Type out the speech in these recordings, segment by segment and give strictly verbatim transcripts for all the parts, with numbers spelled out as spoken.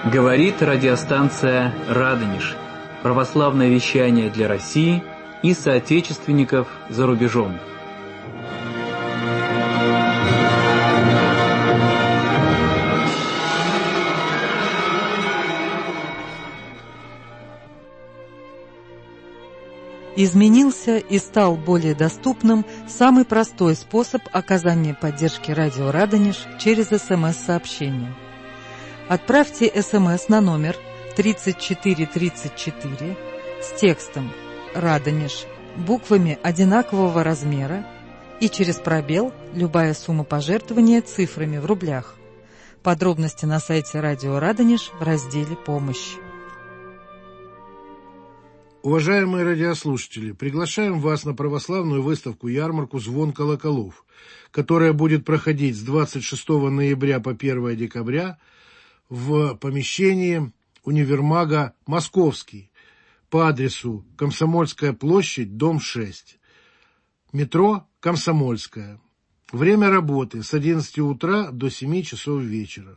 Говорит радиостанция «Радонеж». Православное вещание для России и соотечественников за рубежом. Изменился и стал более доступным самый простой способ оказания поддержки радио «Радонеж» через СМС-сообщение. Отправьте СМС на номер тридцать четыре тридцать четыре с текстом «Радонеж» буквами одинакового размера и через пробел любая сумма пожертвования цифрами в рублях. Подробности на сайте радио «Радонеж» в разделе «Помощь». Уважаемые радиослушатели, приглашаем вас на православную выставку-ярмарку «Звон колоколов», которая будет проходить с двадцать шестого ноября по первого декабря в помещении универмага «Московский» по адресу Комсомольская площадь, дом шесть, метро «Комсомольская». Время работы с одиннадцати утра до семи часов вечера.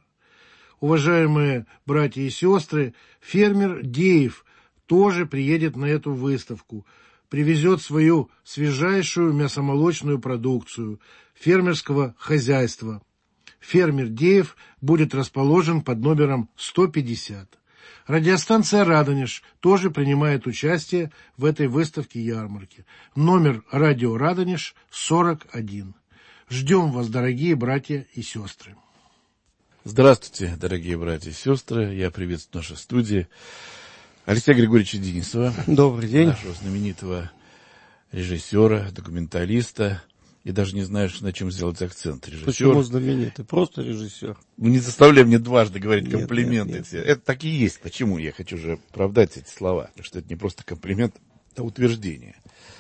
Уважаемые братья и сестры, фермер Деев тоже приедет на эту выставку, привезет свою свежайшую мясомолочную продукцию фермерского хозяйства. Фермер Деев будет расположен под номером сто пятьдесят. Радиостанция «Радонеж» тоже принимает участие в этой выставке-ярмарке. Номер радио «Радонеж» сорок один. Ждем вас, дорогие братья и сестры. Здравствуйте, дорогие братья и сестры. Я приветствую в нашей студии Алексея Григорьевича Денисова. Добрый день. Нашего знаменитого режиссера, документалиста. И даже не знаешь, на чем сделать акцент. Режиссер. Почему знаменитый? Просто режиссер. Ну, не заставляй мне дважды говорить нет, комплименты. Нет, нет. Это так и есть. Почему? Я хочу же оправдать эти слова. Потому что это не просто комплимент, а утверждение.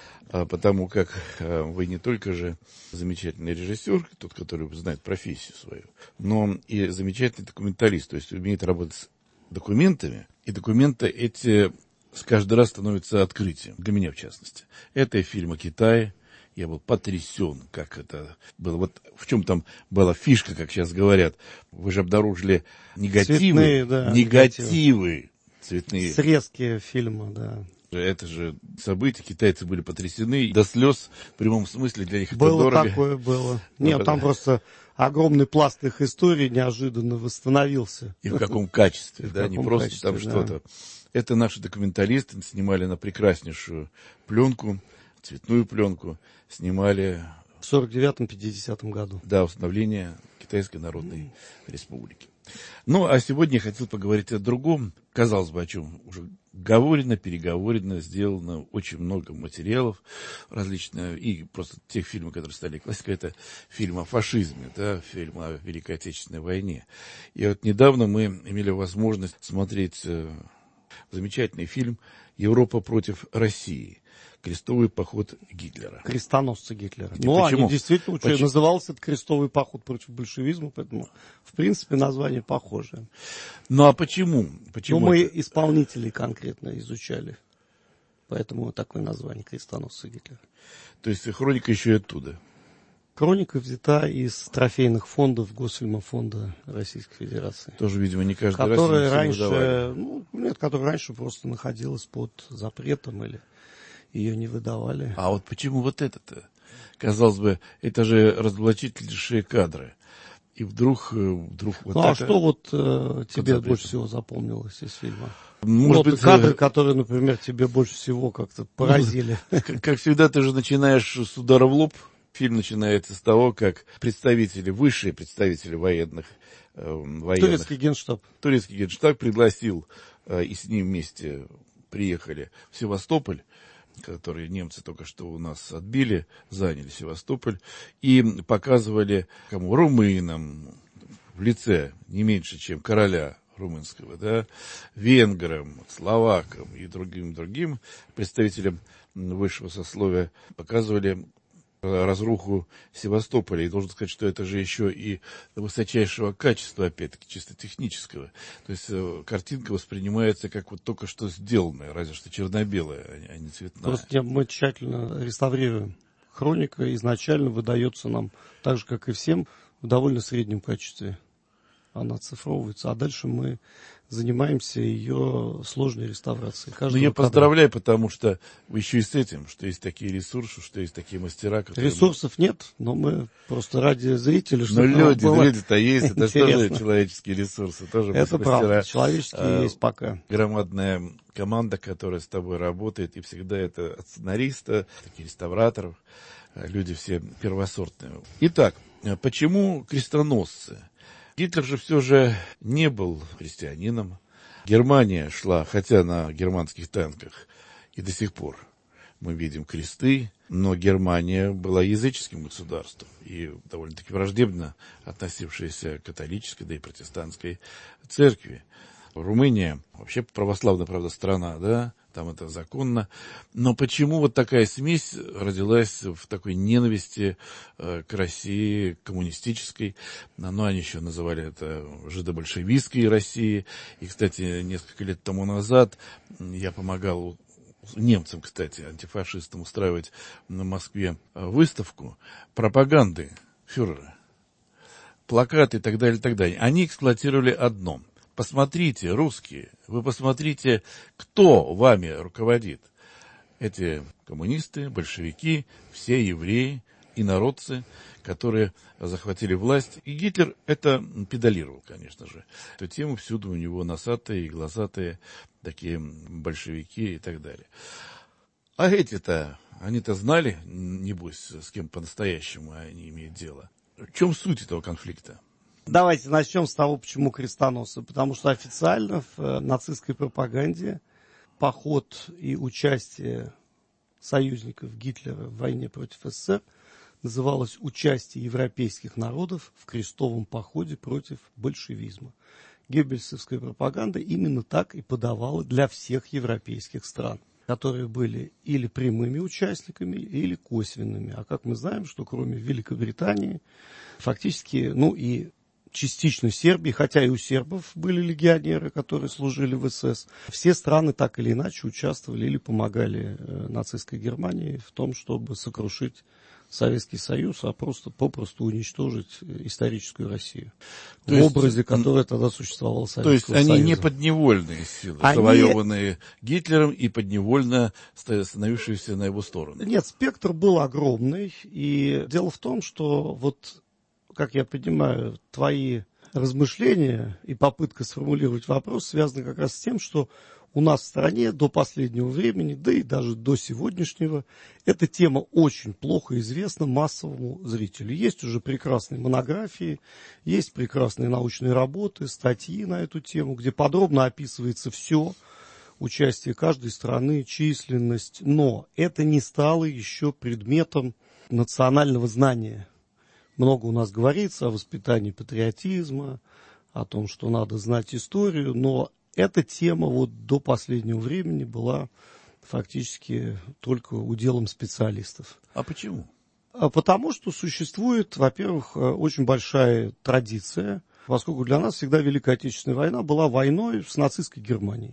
А потому как а, вы не только же замечательный режиссер, тот, который знает профессию свою, но и замечательный документалист. То есть умеет работать с документами. И документы эти с каждый раз становятся открытием. Для меня, в частности. Это фильм о Китае. Я был потрясен, как это было. Вот в чем там была фишка, как сейчас говорят. Вы же обнаружили негативы. Цветные, да, негативы. Цветные. Срезки фильма, да. Это же события. Китайцы были потрясены. До слез, в прямом смысле, для них было это дорого. Было такое, было. Нет, там просто огромный пласт их истории неожиданно восстановился. И в каком качестве, да, не просто там что-то. Это наши документалисты снимали на прекраснейшую пленку, цветную пленку, снимали в сорок девятом — пятидесятом году. Да, установление Китайской Народной Республики. Ну, а сегодня я хотел поговорить о другом. Казалось бы, о чем уже говорено, переговорено, сделано очень много материалов различных, и просто тех фильмов, которые стали классикой, это фильм о фашизме, да, фильм о Великой Отечественной войне. И вот недавно мы имели возможность смотреть э, замечательный фильм «Европа против России». Крестовый поход Гитлера. Крестоносцы Гитлера. И ну, почему? Они действительно, Почему? назывался это крестовый поход против большевизма, поэтому, в принципе, название похожее. Ну, а почему? почему ну, мы это? исполнителей конкретно изучали. Поэтому такое название крестоносцы Гитлера. То есть хроника еще и оттуда? Хроника взята из трофейных фондов Госфильмофонда Российской Федерации. Тоже, видимо, не каждый которая раз раньше, ну, нет, которая раньше просто находилась под запретом или ее не выдавали. А вот почему вот это-то? Казалось бы, это же разоблачительнейшие кадры. И вдруг... вдруг вот ну, а это... что вот э, тебе больше всего запомнилось из фильма? Может ну, быть, кадры, которые, например, тебе больше всего как-то поразили. Как, как всегда, ты же начинаешь с удара в лоб. Фильм начинается с того, как представители, высшие представители военных... Э, военных Турецкий генштаб. Турецкий генштаб пригласил, э, и с ним вместе приехали в Севастополь, которые немцы только что у нас отбили, заняли Севастополь, и показывали кому? Румынам, в лице не меньше, чем короля румынского, да, венграм, словакам и другим-другим представителям высшего сословия показывали разруху Севастополя. И должен сказать, что это же еще и высочайшего качества, опять-таки, чисто технического. То есть э, картинка воспринимается как вот только что сделанная, разве что черно-белая, а не цветная. Просто мы тщательно реставрируем. Хроника изначально выдается нам, так же, как и всем, в довольно среднем качестве. она оцифровывается, а дальше мы занимаемся ее сложной реставрацией. Ну, я кадра. Поздравляю, потому что вы еще и с этим, что есть такие ресурсы, что есть такие мастера. Которые... Ресурсов нет, но мы просто ради зрителей, чтобы Но люди, было люди-то есть, это тоже человеческие ресурсы. Тоже это правда, человеческие а, есть пока. Громадная команда, которая с тобой работает, и всегда это от сценариста, таких реставраторов, люди все первосортные. Итак, почему крестоносцы? Гитлер же все же не был христианином. Германия шла, хотя на германских танках и до сих пор мы видим кресты, но Германия была языческим государством и довольно-таки враждебно относившаяся к католической, да и протестантской церкви. Румыния вообще православная, правда, страна, да, там это законно. Но почему вот такая смесь родилась в такой ненависти э, к России, коммунистической? Ну, они еще называли это жидобольшевистской Россией. И, кстати, несколько лет тому назад я помогал немцам, кстати, антифашистам устраивать на Москве выставку пропаганды фюрера. Плакаты и так далее, и так далее. Они эксплуатировали одно. Посмотрите, русские, вы посмотрите, кто вами руководит. Эти коммунисты, большевики, все евреи, инородцы, которые захватили власть. И Гитлер это педалировал, конечно же. Эту тему всюду у него носатые и глазатые такие большевики и так далее. А эти-то, они-то знали, небось, с кем по-настоящему они имеют дело. В чем суть этого конфликта? Давайте начнем с того, почему крестоносцы. Потому что официально в нацистской пропаганде поход и участие союзников Гитлера в войне против СССР называлось участие европейских народов в крестовом походе против большевизма. Геббельсовская пропаганда именно так и подавала для всех европейских стран, которые были или прямыми участниками, или косвенными. А как мы знаем, что кроме Великобритании, фактически, ну и частично Сербии, хотя и у сербов были легионеры, которые служили в СС, все страны так или иначе участвовали или помогали э, нацистской Германии в том, чтобы сокрушить Советский Союз, а просто попросту уничтожить историческую Россию. То в есть, образе, который тогда существовал Советского Союза. То есть они не подневольные силы, они... завоеванные Гитлером и подневольно становившиеся на его сторону? Нет, спектр был огромный. И дело в том, что вот, как я понимаю, твои размышления и попытка сформулировать вопрос связаны как раз с тем, что у нас в стране до последнего времени, да и даже до сегодняшнего, эта тема очень плохо известна массовому зрителю. Есть уже прекрасные монографии, есть прекрасные научные работы, статьи на эту тему, где подробно описывается все, участие каждой страны, численность, но это не стало еще предметом национального знания. Много у нас говорится о воспитании патриотизма, о том, что надо знать историю, но эта тема вот до последнего времени была фактически только уделом специалистов. А почему? Потому что существует, во-первых, очень большая традиция, поскольку для нас всегда Великая Отечественная война была войной с нацистской Германией.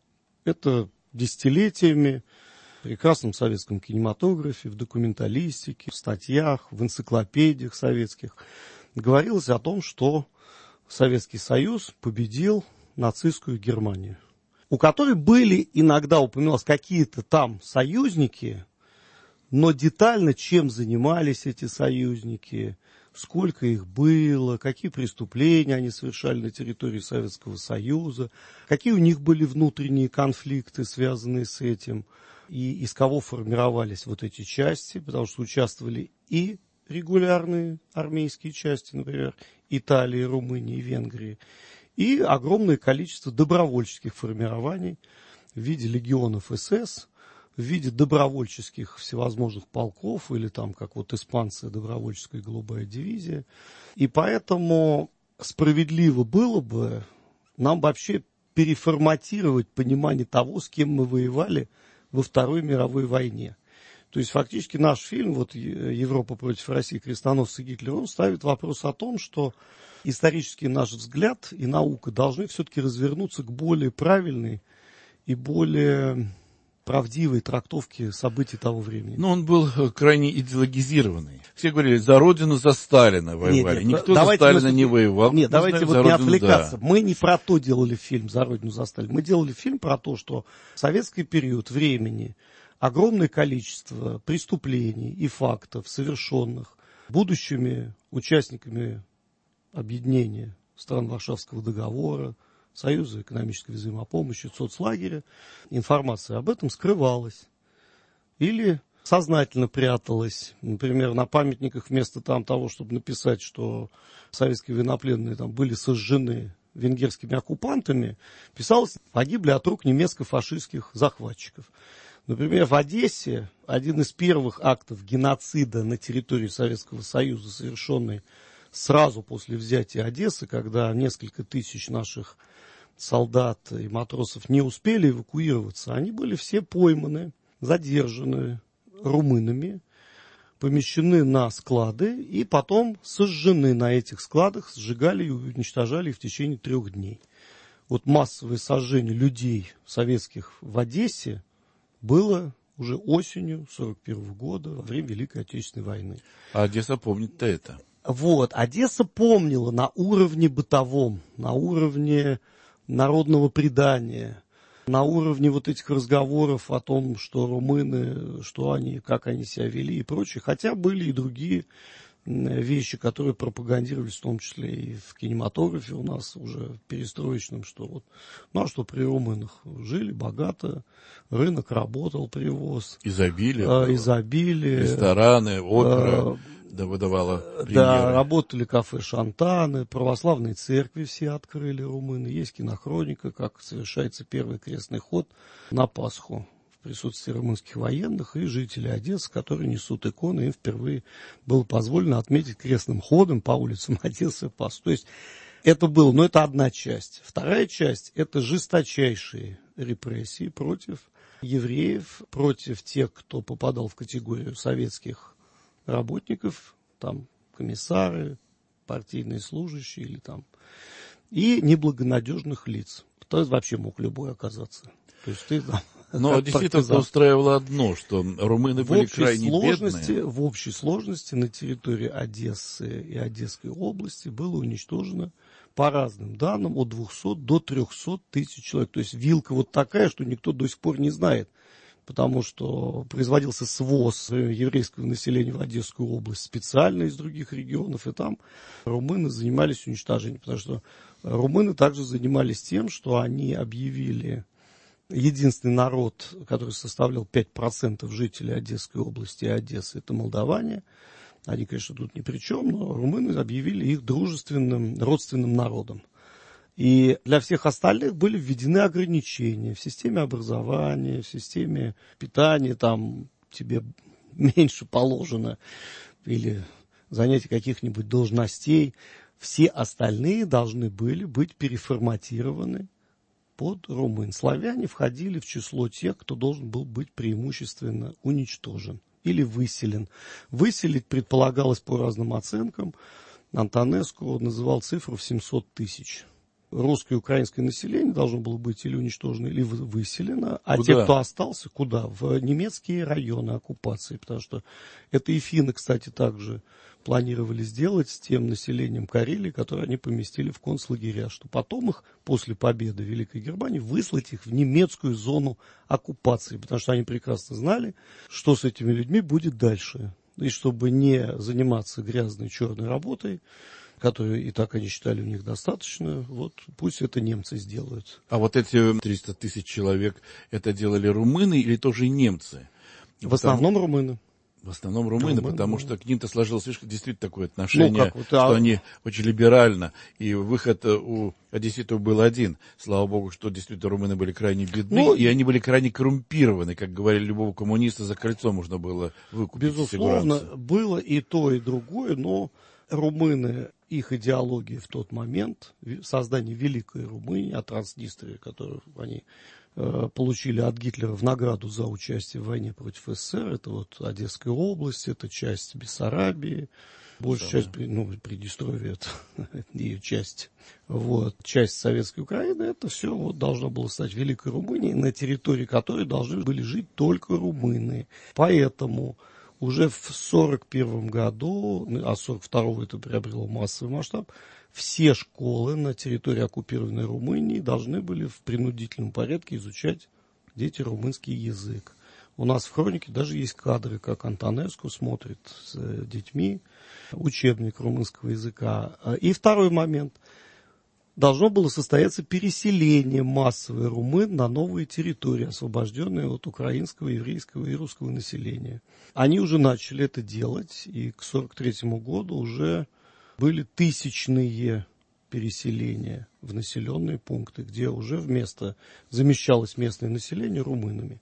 Это десятилетиями в прекрасном советском кинематографе, в документалистике, в статьях, в энциклопедиях советских говорилось о том, что Советский Союз победил нацистскую Германию, у которой были иногда, упоминалось, какие-то там союзники, но детально, чем занимались эти союзники, сколько их было, какие преступления они совершали на территории Советского Союза, какие у них были внутренние конфликты, связанные с этим, и из кого формировались вот эти части, потому что участвовали и регулярные армейские части, например, Италии, Румынии, Венгрии, и огромное количество добровольческих формирований в виде легионов СС, в виде добровольческих всевозможных полков, или там, как вот испанцы, добровольческая голубая дивизия. И поэтому справедливо было бы нам вообще переформатировать понимание того, с кем мы воевали во Второй мировой войне. То есть фактически наш фильм, вот «Европа против России. Крестоносцы Гитлера», он ставит вопрос о том, что исторический наш взгляд и наука должны все-таки развернуться к более правильной и более правдивой трактовки событий того времени. Но он был крайне идеологизированный. Все говорили, за Родину, за Сталина воевали. Нет, нет, Никто за Сталина не воевал. Нет, давайте знаем, вот не Родину, отвлекаться. Да. Мы не про то делали фильм «За Родину, за Сталина». Мы делали фильм про то, что в советский период времени огромное количество преступлений и фактов, совершенных будущими участниками объединения стран Варшавского договора, Союза экономической взаимопомощи, соцлагеря, информация об этом скрывалась или сознательно пряталась. Например, на памятниках вместо там того, чтобы написать, что советские военнопленные там были сожжены венгерскими оккупантами, писалось, погибли от рук немецко-фашистских захватчиков. Например, в Одессе один из первых актов геноцида на территории Советского Союза, совершенный сразу после взятия Одессы, когда несколько тысяч наших солдат и матросов не успели эвакуироваться, они были все пойманы, задержаны румынами, помещены на склады и потом сожжены на этих складах, сжигали и уничтожали в течение трех дней. Вот массовое сожжение людей советских в Одессе было уже осенью сорок первого года, во время Великой Отечественной войны. А Одесса помнит-то это. Вот, Одесса помнила на уровне бытовом, на уровне народного предания, на уровне вот этих разговоров о том, что румыны, что они, как они себя вели и прочее. Хотя были и другие вещи, которые пропагандировались, в том числе и в кинематографе у нас уже перестроечном, что вот, ну а что при румынах? Жили богато, рынок работал, привоз. Изобилие. Э, изобилие. Рестораны, опера. Э, Да, выдавала премьеры. Да, работали кафе «Шантаны», православные церкви все открыли румыны. Есть кинохроника, как совершается первый крестный ход на Пасху в присутствии румынских военных и жителей Одессы, которые несут иконы. Им впервые было позволено отметить крестным ходом по улицам Одессы Пасху. То есть это было, но это одна часть. Вторая часть – это жесточайшие репрессии против евреев, против тех, кто попадал в категорию советских работников, там комиссары, партийные служащие или там, и неблагонадежных лиц. То есть вообще мог любой оказаться. То есть ты там, но действительно устраивало одно, что румыны в были крайне бедные. В общей сложности на территории Одессы и Одесской области было уничтожено, по разным данным, от двухсот до трехсот тысяч человек. То есть вилка вот такая, что никто до сих пор не знает. Потому что производился своз еврейского населения в Одесскую область специально из других регионов, и там румыны занимались уничтожением, потому что румыны также занимались тем, что они объявили единственный народ, который составлял пять процентов жителей Одесской области и Одессы, это молдаване. Они, конечно, тут ни при чем, но румыны объявили их дружественным, родственным народом. И для всех остальных были введены ограничения в системе образования, в системе питания, там тебе меньше положено, или занятие каких-нибудь должностей. Все остальные должны были быть переформатированы под румын. Славяне входили в число тех, кто должен был быть преимущественно уничтожен или выселен. Выселить предполагалось по разным оценкам. Антонеску называл цифру в семьсот тысяч. Русское и украинское население должно было быть или уничтожено, или выселено, а куда? те, кто остался, куда? В немецкие районы оккупации, потому что это и финны, кстати, также планировали сделать с тем населением Карелии, которое они поместили в концлагеря, что потом их, после победы Великой Германии, выслать их в немецкую зону оккупации, потому что они прекрасно знали, что с этими людьми будет дальше. И чтобы не заниматься грязной черной работой, которые и так они считали у них достаточно, вот пусть это немцы сделают. А вот эти триста тысяч человек, это делали румыны или тоже немцы? В основном румыны. В основном румыны, румыны потому да. что к ним-то сложилось действительно такое отношение, ну, как, вот, что а... они очень либерально, и выход у одесситов был один. Слава богу, что действительно румыны были крайне бедны, ну, и они были крайне коррумпированы, как говорили, любого коммуниста за кольцо можно было выкупить. Безусловно, фигурацию. было и то, и другое, но румыны, их идеология в тот момент, создание Великой Румынии, от Транснистрии, которую они э, получили от Гитлера в награду за участие в войне против СССР, это вот Одесская область, это часть Бессарабии, Большая часть, ну, Приднестровья, это ее часть. Вот. Часть Советской Украины, это все вот должно было стать Великой Румынией, на территории которой должны были жить только румыны. Поэтому уже в сорок первом году, а сорок второго это приобрело массовый масштаб, все школы на территории оккупированной Румынии должны были в принудительном порядке изучать дети румынский язык. У нас в хронике даже есть кадры, как Антонеску смотрит с детьми учебник румынского языка. И второй момент. Должно было состояться переселение массовых румын на новые территории, освобожденные от украинского, еврейского и русского населения. Они уже начали это делать, и к сорок третьему году уже были тысячные переселения в населенные пункты, где уже вместо замещалось местное население румынами.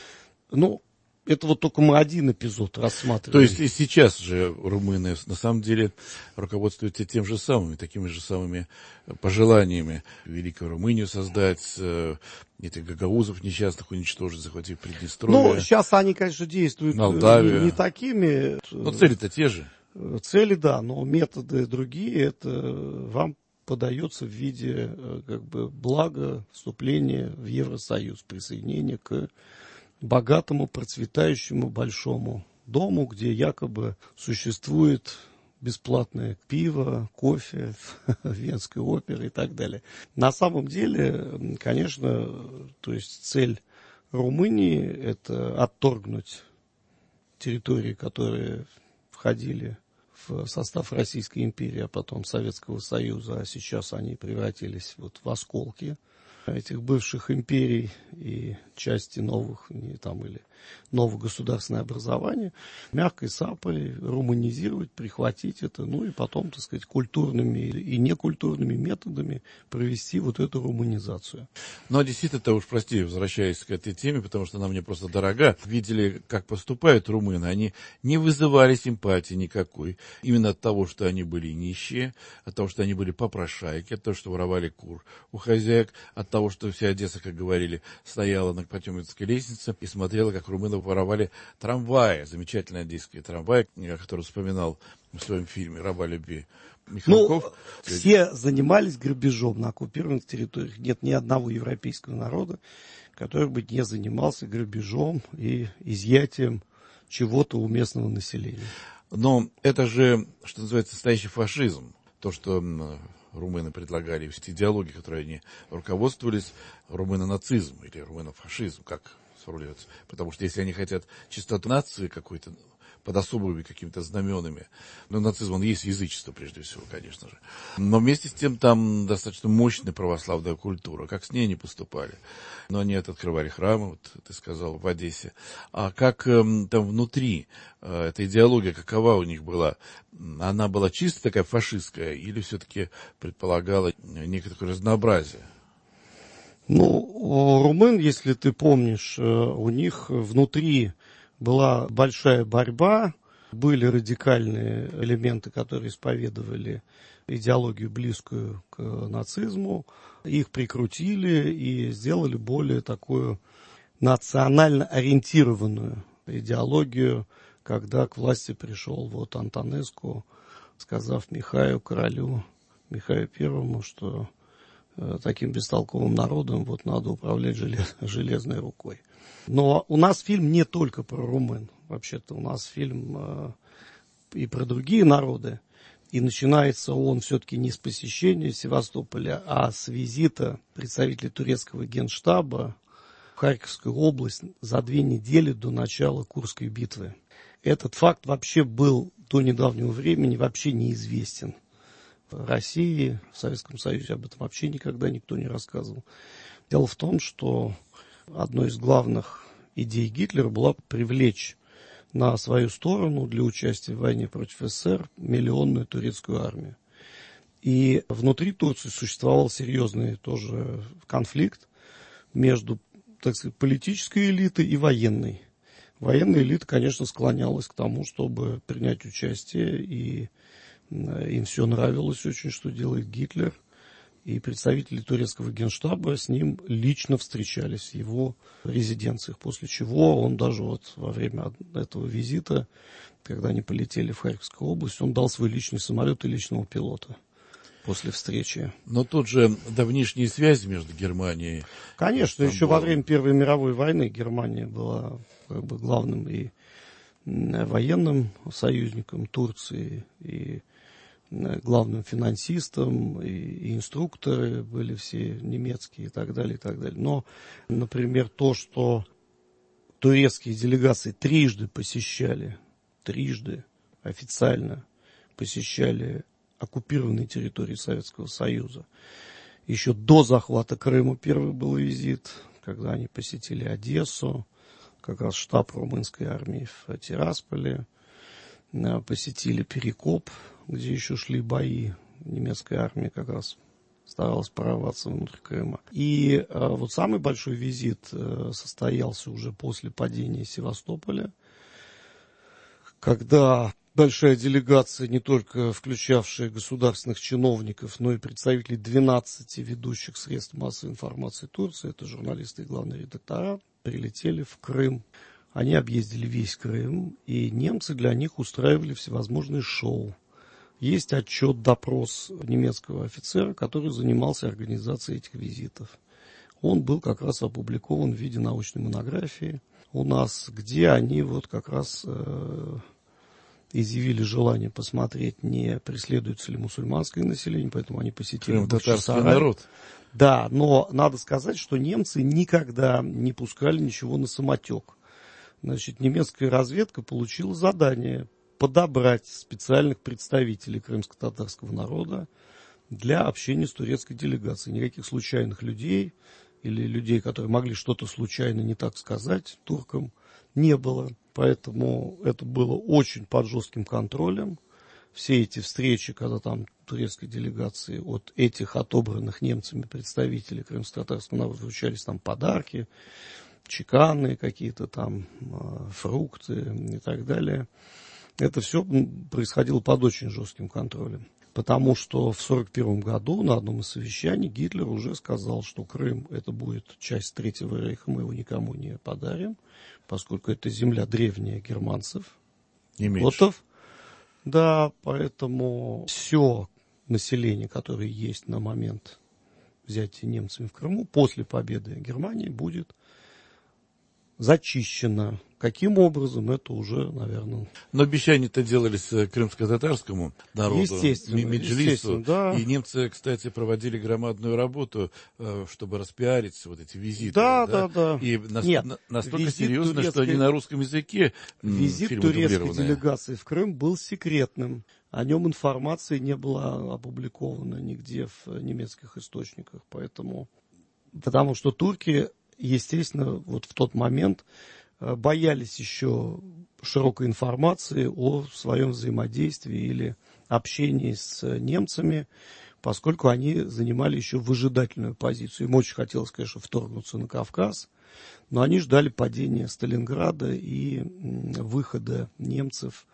Ну, это вот только мы один эпизод рассматриваем. То есть и сейчас же румыны на самом деле руководствуются тем же самыми, такими же самыми пожеланиями Великую Румынию создать, этих гагаузов несчастных уничтожить, захватив Приднестровье. Ну, сейчас они, конечно, действуют Молдавия. не, не такими. Но цели-то те же. Цели, да, но методы другие. Это вам подается в виде как бы блага вступления в Евросоюз, присоединения к богатому, процветающему большому дому, где якобы существует бесплатное пиво, кофе, Венская опера и так далее. На самом деле, конечно, то есть цель Румынии – это отторгнуть территории, которые входили в состав Российской империи, а потом Советского Союза, а сейчас они превратились вот в осколки этих бывших империй и части новых, не, там, или нового государственного образования, мягкой сапой руманизировать, прихватить это, ну и потом, так сказать, культурными и некультурными методами провести вот эту руманизацию. Ну, а действительно, уж прости, возвращаясь к этой теме, потому что она мне просто дорога, видели, как поступают румыны, они не вызывали симпатии никакой, именно от того, что они были нищие, от того, что они были попрошайки, от того, что воровали кур у хозяек, от того, что вся Одесса, как говорили, стояла на Потемкинской лестнице и смотрела, как румыны воровали трамваи, замечательные одесские трамваи, который вспоминал в своем фильме «Раба любви» Михалков. Ну, все занимались грабежом на оккупированных территориях. Нет ни одного европейского народа, который бы не занимался грабежом и изъятием чего-то у местного населения. Но это же, что называется, настоящий фашизм. То, что румыны предлагали, все идеологии, которые они руководствовались, румыно-нацизм или румыно-фашизм, как сформулироваться. Потому что если они хотят чистоту нации какой-то, под особыми какими-то знаменами, ну, нацизм, он есть язычество, прежде всего, конечно же. Но вместе с тем там достаточно мощная православная культура. Как с ней они поступали? Но они это открывали храмы, вот ты сказал, в Одессе. А как э, там внутри э, эта идеология, какова у них была? Она была чисто такая фашистская или все-таки предполагала некое такое разнообразие? Ну, у румын, если ты помнишь, у них внутри была большая борьба, были радикальные элементы, которые исповедовали идеологию, близкую к нацизму, их прикрутили и сделали более такую национально ориентированную идеологию, когда к власти пришел вот Антонеску, сказав Михаю, королю Михаю Первому, что таким бестолковым народом вот надо управлять желез, железной рукой. Но у нас фильм не только про румын. Вообще-то у нас фильм э, и про другие народы. И начинается он все-таки не с посещения Севастополя, а с визита представителей турецкого генштаба в Харьковскую область за две недели до начала Курской битвы. Этот факт вообще был до недавнего времени вообще неизвестен. В России, в Советском Союзе об этом вообще никогда никто не рассказывал. Дело в том, что одной из главных идей Гитлера была привлечь на свою сторону для участия в войне против СССР миллионную турецкую армию. И внутри Турции существовал серьезный тоже конфликт между, так сказать, политической элитой и военной. Военная элита, конечно, склонялась к тому, чтобы принять участие, и им все нравилось очень, что делает Гитлер. и представители турецкого генштаба с ним лично встречались в его резиденциях, после чего он даже вот во время этого визита, когда они полетели в Харьковскую область, он дал свой личный самолет и личного пилота после встречи. Но тут же давнишние связи между Германией... Конечно, еще во время Первой мировой войны Германия была как бы главным и военным союзником Турции, и главным финансистом, и, и инструкторы были все немецкие и так далее, и так далее. Но, например, то, что турецкие делегации трижды посещали, трижды официально посещали оккупированные территории Советского Союза. Еще до захвата Крыма первый был визит, когда они посетили Одессу, как раз штаб румынской армии в Тирасполе, посетили Перекоп, где еще шли бои. Немецкая армия как раз старалась прорваться внутрь Крыма. И э, вот самый большой визит э, состоялся уже после падения Севастополя, когда большая делегация, не только включавшая государственных чиновников, но и представителей двенадцати ведущих средств массовой информации Турции, это журналисты и главные редактора, прилетели в Крым. Они объездили весь Крым, и немцы для них устраивали всевозможные шоу. Есть отчет, допрос немецкого офицера, который занимался организацией этих визитов. Он был как раз опубликован в виде научной монографии у нас, где они вот как раз э, изъявили желание посмотреть, не преследуется ли мусульманское население, поэтому они посетили татарский народ. Да, но надо сказать, что немцы никогда не пускали ничего на самотек. Значит, немецкая разведка получила задание подобрать специальных представителей крымско-татарского народа для общения с турецкой делегацией. Никаких случайных людей или людей, которые могли что-то случайно не так сказать туркам, не было. Поэтому это было очень под жестким контролем. Все эти встречи, когда там турецкой делегации от этих отобранных немцами представителей крымско-татарского народа вручались там подарки, чеканные какие-то там фрукты и так далее. Это все происходило под очень жестким контролем. Потому что в сорок первом году на одном из совещаний Гитлер уже сказал, что Крым это будет часть Третьего рейха, мы его никому не подарим, поскольку это земля древняя германцев, готов. Да, поэтому все население, которое есть на момент взятия немцами в Крыму, после победы Германии будет зачищено. Каким образом, это уже, наверное... Но обещания-то делались крымско-татарскому народу, естественно, Меджлису. Естественно, да. И немцы, кстати, проводили громадную работу, чтобы распиарить вот эти визиты. Да, да, да. И нас, Нет, настолько серьезно, турецкой... что они на русском языке Визит турецкой делегации в Крым был секретным. О нем информации не было опубликовано нигде в немецких источниках. Поэтому... Потому что турки, естественно, вот в тот момент... боялись еще широкой информации о своем взаимодействии или общении с немцами, поскольку они занимали еще выжидательную позицию. Им очень хотелось, конечно, вторгнуться на Кавказ, но они ждали падения Сталинграда и выхода немцев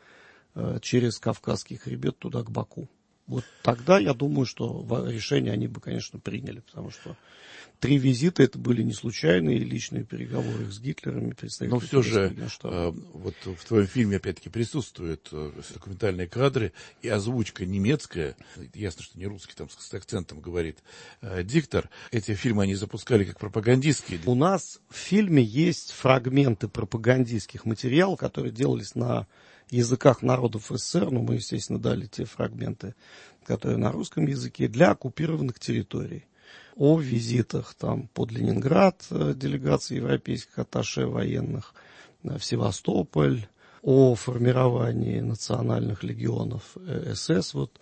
через Кавказский хребет туда, к Баку. Вот тогда, я думаю, что решение они бы, конечно, приняли, потому что три визита это были не случайные личные переговоры с Гитлером. Но все же э, вот в твоем фильме опять-таки присутствуют э, документальные кадры и озвучка немецкая. Ясно, что не русский, там с акцентом говорит э, диктор. Эти фильмы они запускали как пропагандистские. У нас в фильме есть фрагменты пропагандистских материалов, которые делались на языках народов СССР, но мы, естественно, дали те фрагменты, которые на русском языке, для оккупированных территорий. О визитах там под Ленинград делегации европейских атташе военных, в Севастополь, о формировании национальных легионов СС вот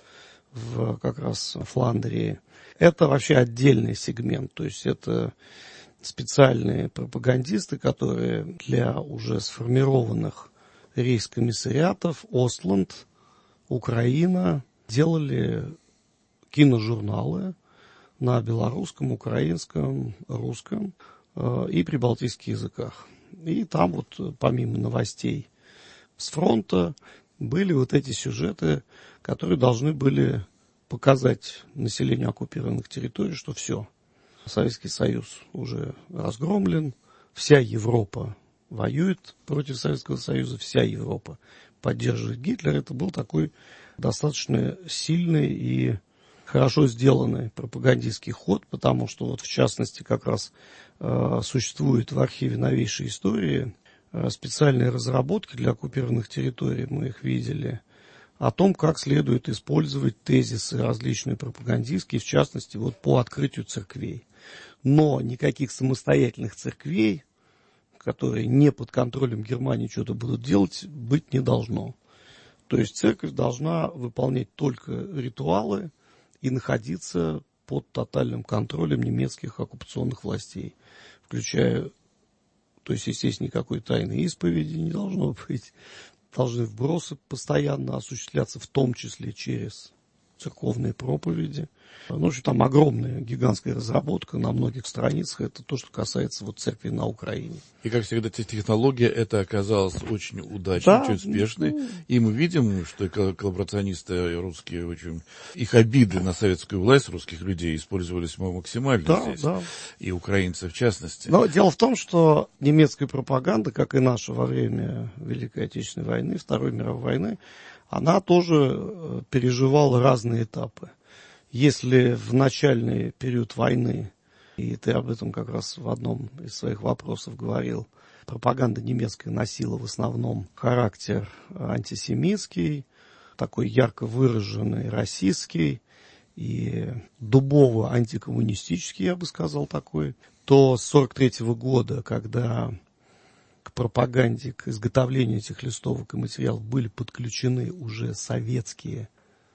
в как раз Фландрии. Это вообще отдельный сегмент, то есть это специальные пропагандисты, которые для уже сформированных рейхскомиссариатов Остланд, Украина делали киножурналы на белорусском, украинском, русском э, и прибалтийских языках. И там вот помимо новостей с фронта были вот эти сюжеты, которые должны были показать населению оккупированных территорий, что все, Советский Союз уже разгромлен, вся Европа воюет против Советского Союза, вся Европа поддерживает Гитлера. Это был такой достаточно сильный и хорошо сделанный пропагандистский ход, потому что вот в частности как раз э, существует в архиве новейшей истории э, специальные разработки для оккупированных территорий, мы их видели, о том, как следует использовать тезисы различные пропагандистские, в частности вот по открытию церквей. Но никаких самостоятельных церквей, которые не под контролем Германии что-то будут делать, быть не должно. То есть церковь должна выполнять только ритуалы и находиться под тотальным контролем немецких оккупационных властей, включая, то есть, естественно, никакой тайной исповеди не должно быть, должны вбросы постоянно осуществляться, в том числе через церковные проповеди. Ну, в общем, там огромная, гигантская разработка на многих страницах. Это то, что касается вот церкви на Украине. И, как всегда, технология эта оказалась очень удачной, да, очень успешной. Ну... И мы видим, что коллаборационисты русские, очень... их обиды на советскую власть русских людей использовались максимально, да, здесь. Да. И украинцы в частности. Но дело в том, что немецкая пропаганда, как и наша во время Великой Отечественной войны, Второй мировой войны, она тоже переживала разные этапы. Если в начальный период войны, и ты об этом как раз в одном из своих вопросов говорил, пропаганда немецкая носила в основном характер антисемитский, такой ярко выраженный расистский и дубово-антикоммунистический, я бы сказал, такой, то с сорок третьего года, когда к пропаганде, к изготовлению этих листовок и материалов были подключены уже советские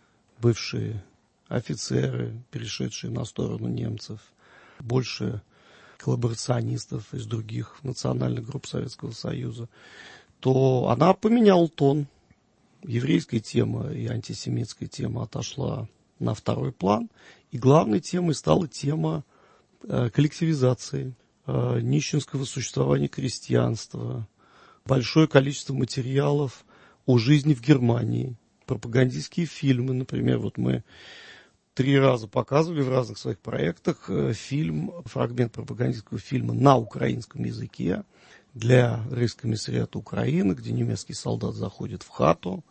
бывшие офицеры, перешедшие на сторону немцев, больше коллаборационистов из других национальных групп Советского Союза, то она поменяла тон. Еврейская тема и антисемитская тема отошла на второй план, и главной темой стала тема э, коллективизации, э, нищенского существования крестьянства, большое количество материалов о жизни в Германии, пропагандистские фильмы, например, вот мы три раза показывали в разных своих проектах фильм, фрагмент пропагандистского фильма на украинском языке для Рейхскомиссариата Украины, где немецкий солдат заходит в хату,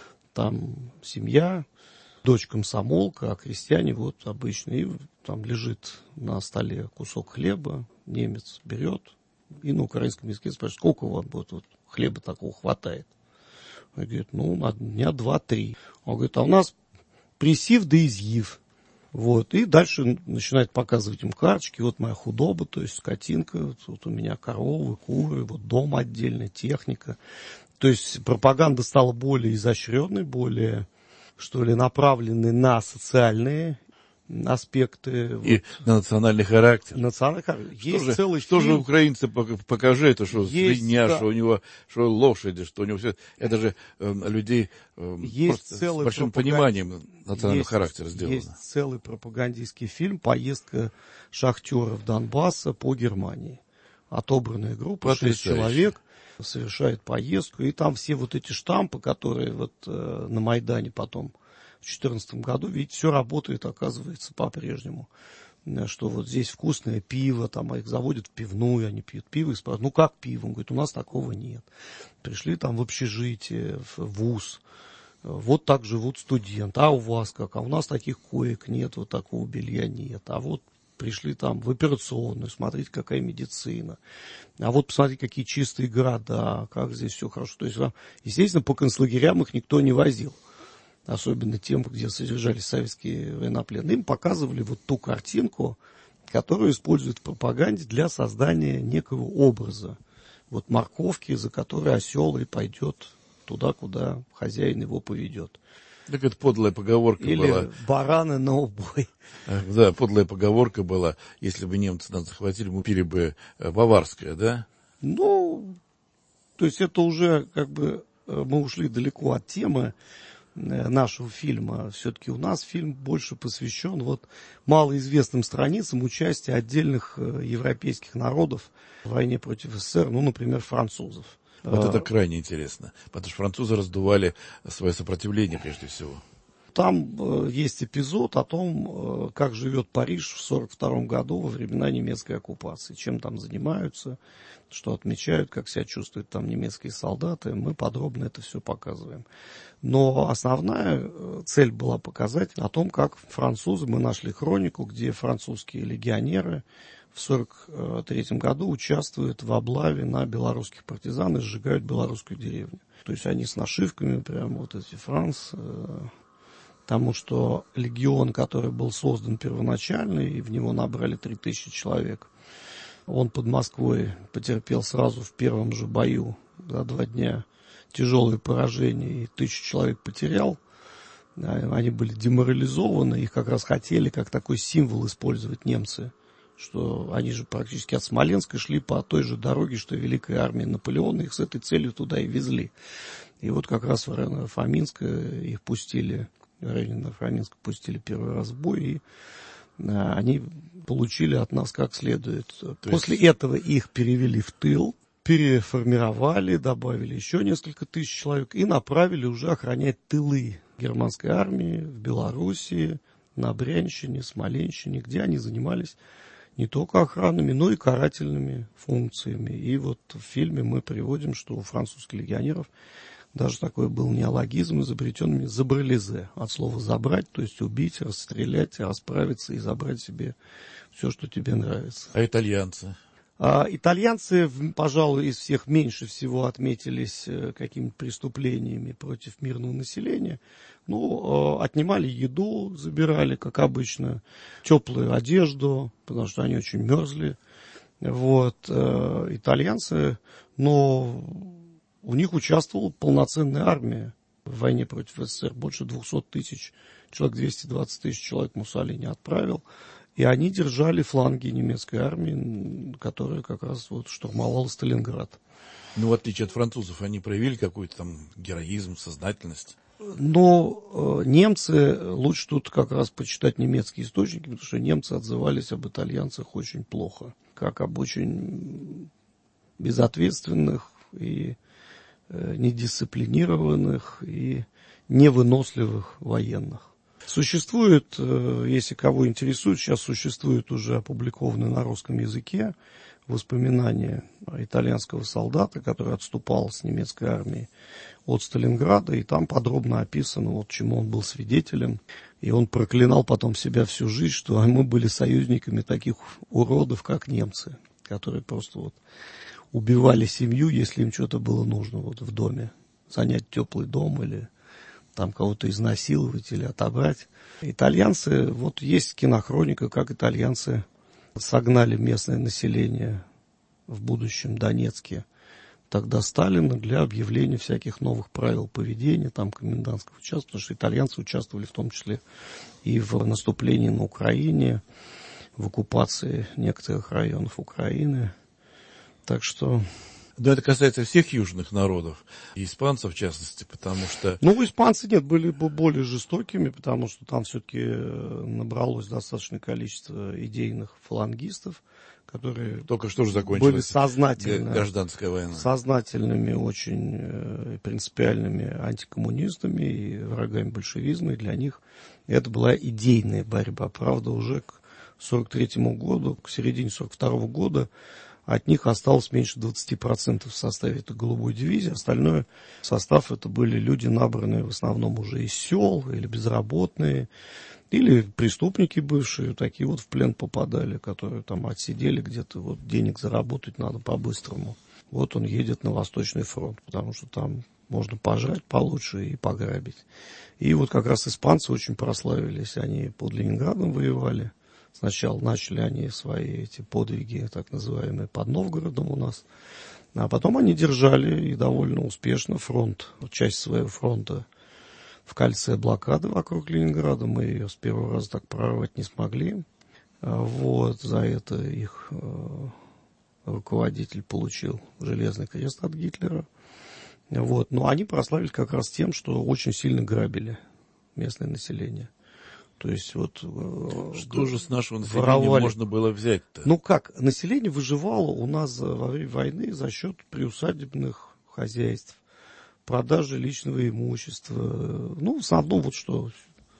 там семья, дочь комсомолка, а крестьяне вот обычные, и там лежит на столе кусок хлеба, немец берет и на украинском языке спрашивает, сколько у вас вот, вот, хлеба такого хватает? Он говорит, ну, на дня два-три. Он говорит, а у нас присив да изъив. Вот. И дальше начинает показывать им карточки. Вот моя худоба, то есть скотинка. Вот, вот у меня коровы, куры, вот дом отдельно, техника. То есть пропаганда стала более изощренной, более, что ли, направленной на социальные аспекты. И вот, на национальный характер. Национальный характер. Есть что целый же, что фильм. же украинцы покажи, это что есть, свинья, да. что у него, что лошади, что у него все. Это же э, людей э, есть с большим пропаган... пониманием национального есть, характера сделано. Есть целый пропагандистский фильм «Поездка шахтеров Донбасса по Германии». Отобранная группа, шесть человек, совершает поездку. И там все вот эти штампы, которые вот э, на Майдане потом в две тысячи четырнадцатом году, видите, все работает, оказывается, по-прежнему. Что вот здесь вкусное пиво, там их заводят в пивную, они пьют пиво и спрашивают, ну как пиво? Он говорит, у нас такого нет. Пришли там в общежитие, в вуз, вот так живут студенты, а у вас как? А у нас таких коек нет, вот такого белья нет. А вот пришли там в операционную, смотрите, какая медицина. А вот посмотрите, какие чистые города, как здесь все хорошо. То есть, естественно, по концлагерям их никто не возил. Особенно тем, где содержались советские военнопленные, им показывали вот ту картинку, которую используют в пропаганде для создания некого образа. Вот морковки, за которой осел и пойдет туда, куда хозяин его поведет. Так это подлая поговорка Или была. Или бараны на убой. Да, подлая поговорка была. Если бы немцы нас захватили, мы пили бы баварское, да? Ну, то есть это уже как бы мы ушли далеко от темы нашего фильма. Все-таки у нас фильм больше посвящен вот малоизвестным страницам участия отдельных европейских народов в войне против СССР, ну, например, французов. Вот это крайне интересно, потому что французы раздували свое сопротивление прежде всего. там есть эпизод о том, как живет Париж в сорок втором году во времена немецкой оккупации, чем там занимаются, что отмечают, как себя чувствуют там немецкие солдаты. Мы подробно это все показываем. Но основная цель была показать о том, как французы, мы нашли хронику, где французские легионеры в сорок третьем году участвуют в облаве на белорусских партизан и сжигают белорусскую деревню. То есть они с нашивками, прям вот эти Франц, потому что легион, который был создан первоначально, и в него набрали три тысячи человек, он под Москвой потерпел сразу в первом же бою за два дня тяжелые поражения, и тысячу человек потерял. Они были деморализованы, их как раз хотели как такой символ использовать немцы, что они же практически от Смоленска шли по той же дороге, что Великая армия Наполеона, их с этой целью туда и везли. И вот как раз в районе Фоминска их пустили, в районе Фоминска пустили первый раз в бой, и а, они получили от нас как следует. То После есть... этого их перевели в тыл, переформировали, добавили еще несколько тысяч человек и направили уже охранять тылы германской армии в Белоруссии, на Брянщине, Смоленщине, где они занимались не только охранными, но и карательными функциями. И вот в фильме мы приводим, что у французских легионеров даже такой был неологизм, изобретенный забрализе, от слова забрать, то есть убить, расстрелять, расправиться и забрать себе все, что тебе нравится. А итальянцы? А, итальянцы, пожалуй, из всех меньше всего отметились какими-то преступлениями против мирного населения. Ну, отнимали еду, забирали, как обычно, теплую одежду, потому что они очень мерзли. Вот, итальянцы, но у них участвовала полноценная армия в войне против СССР. Больше двухсот тысяч человек, двести двадцать тысяч человек Муссолини отправил. И они держали фланги немецкой армии, которая как раз вот штурмовала Сталинград. Ну, в отличие от французов, они проявили какой-то там героизм, сознательность. Но э, немцы, лучше тут как раз почитать немецкие источники, потому что немцы отзывались об итальянцах очень плохо. Как об очень безответственных и э, недисциплинированных и невыносливых военных. Существует, если кого интересует, сейчас существует уже опубликованное на русском языке воспоминания итальянского солдата, который отступал с немецкой армии от Сталинграда, и там подробно описано, вот чему он был свидетелем. И он проклинал потом себя всю жизнь, что мы были союзниками таких уродов, как немцы, которые просто вот убивали семью, если им что-то было нужно вот в доме, занять теплый дом или там кого-то изнасиловать или отобрать. Итальянцы, вот есть кинохроника, как итальянцы согнали местное население в будущем Донецке тогда Сталина для объявления всяких новых правил поведения, там комендантского часа, потому что итальянцы участвовали в том числе и в наступлении на Украине, в оккупации некоторых районов Украины. Так что... Да, это касается всех южных народов, и испанцев в частности, потому что... Ну, испанцы, нет, были бы более жестокими, потому что там все-таки набралось достаточное количество идейных фалангистов, которые только что же закончилась были сознательно, гражданская война. Сознательными, очень принципиальными антикоммунистами и врагами большевизма, и для них это была идейная борьба. Правда, уже к сорок третьему году, к середине сорок второго года, от них осталось меньше двадцати процентов в составе этой голубой дивизии. Остальной состав это были люди, набранные в основном уже из сел, или безработные, или преступники бывшие, такие вот в плен попадали, которые там отсидели где-то, вот денег заработать надо по-быстрому. Вот он едет на Восточный фронт, потому что там можно пожрать получше и пограбить. И вот как раз испанцы очень прославились, они под Ленинградом воевали. Сначала начали они свои эти подвиги, так называемые, под Новгородом у нас. А потом они держали и довольно успешно фронт, часть своего фронта в кольце блокады вокруг Ленинграда. Мы ее с первого раза так прорвать не смогли. Вот, за это их э, руководитель получил железный крест от Гитлера. Вот, но они прославились как раз тем, что очень сильно грабили местное население. То есть вот... Что же с нашего населения воровали. Можно было взять-то? Ну как, население выживало у нас во время войны за счет приусадебных хозяйств, продажи личного имущества. Ну, в основном вот что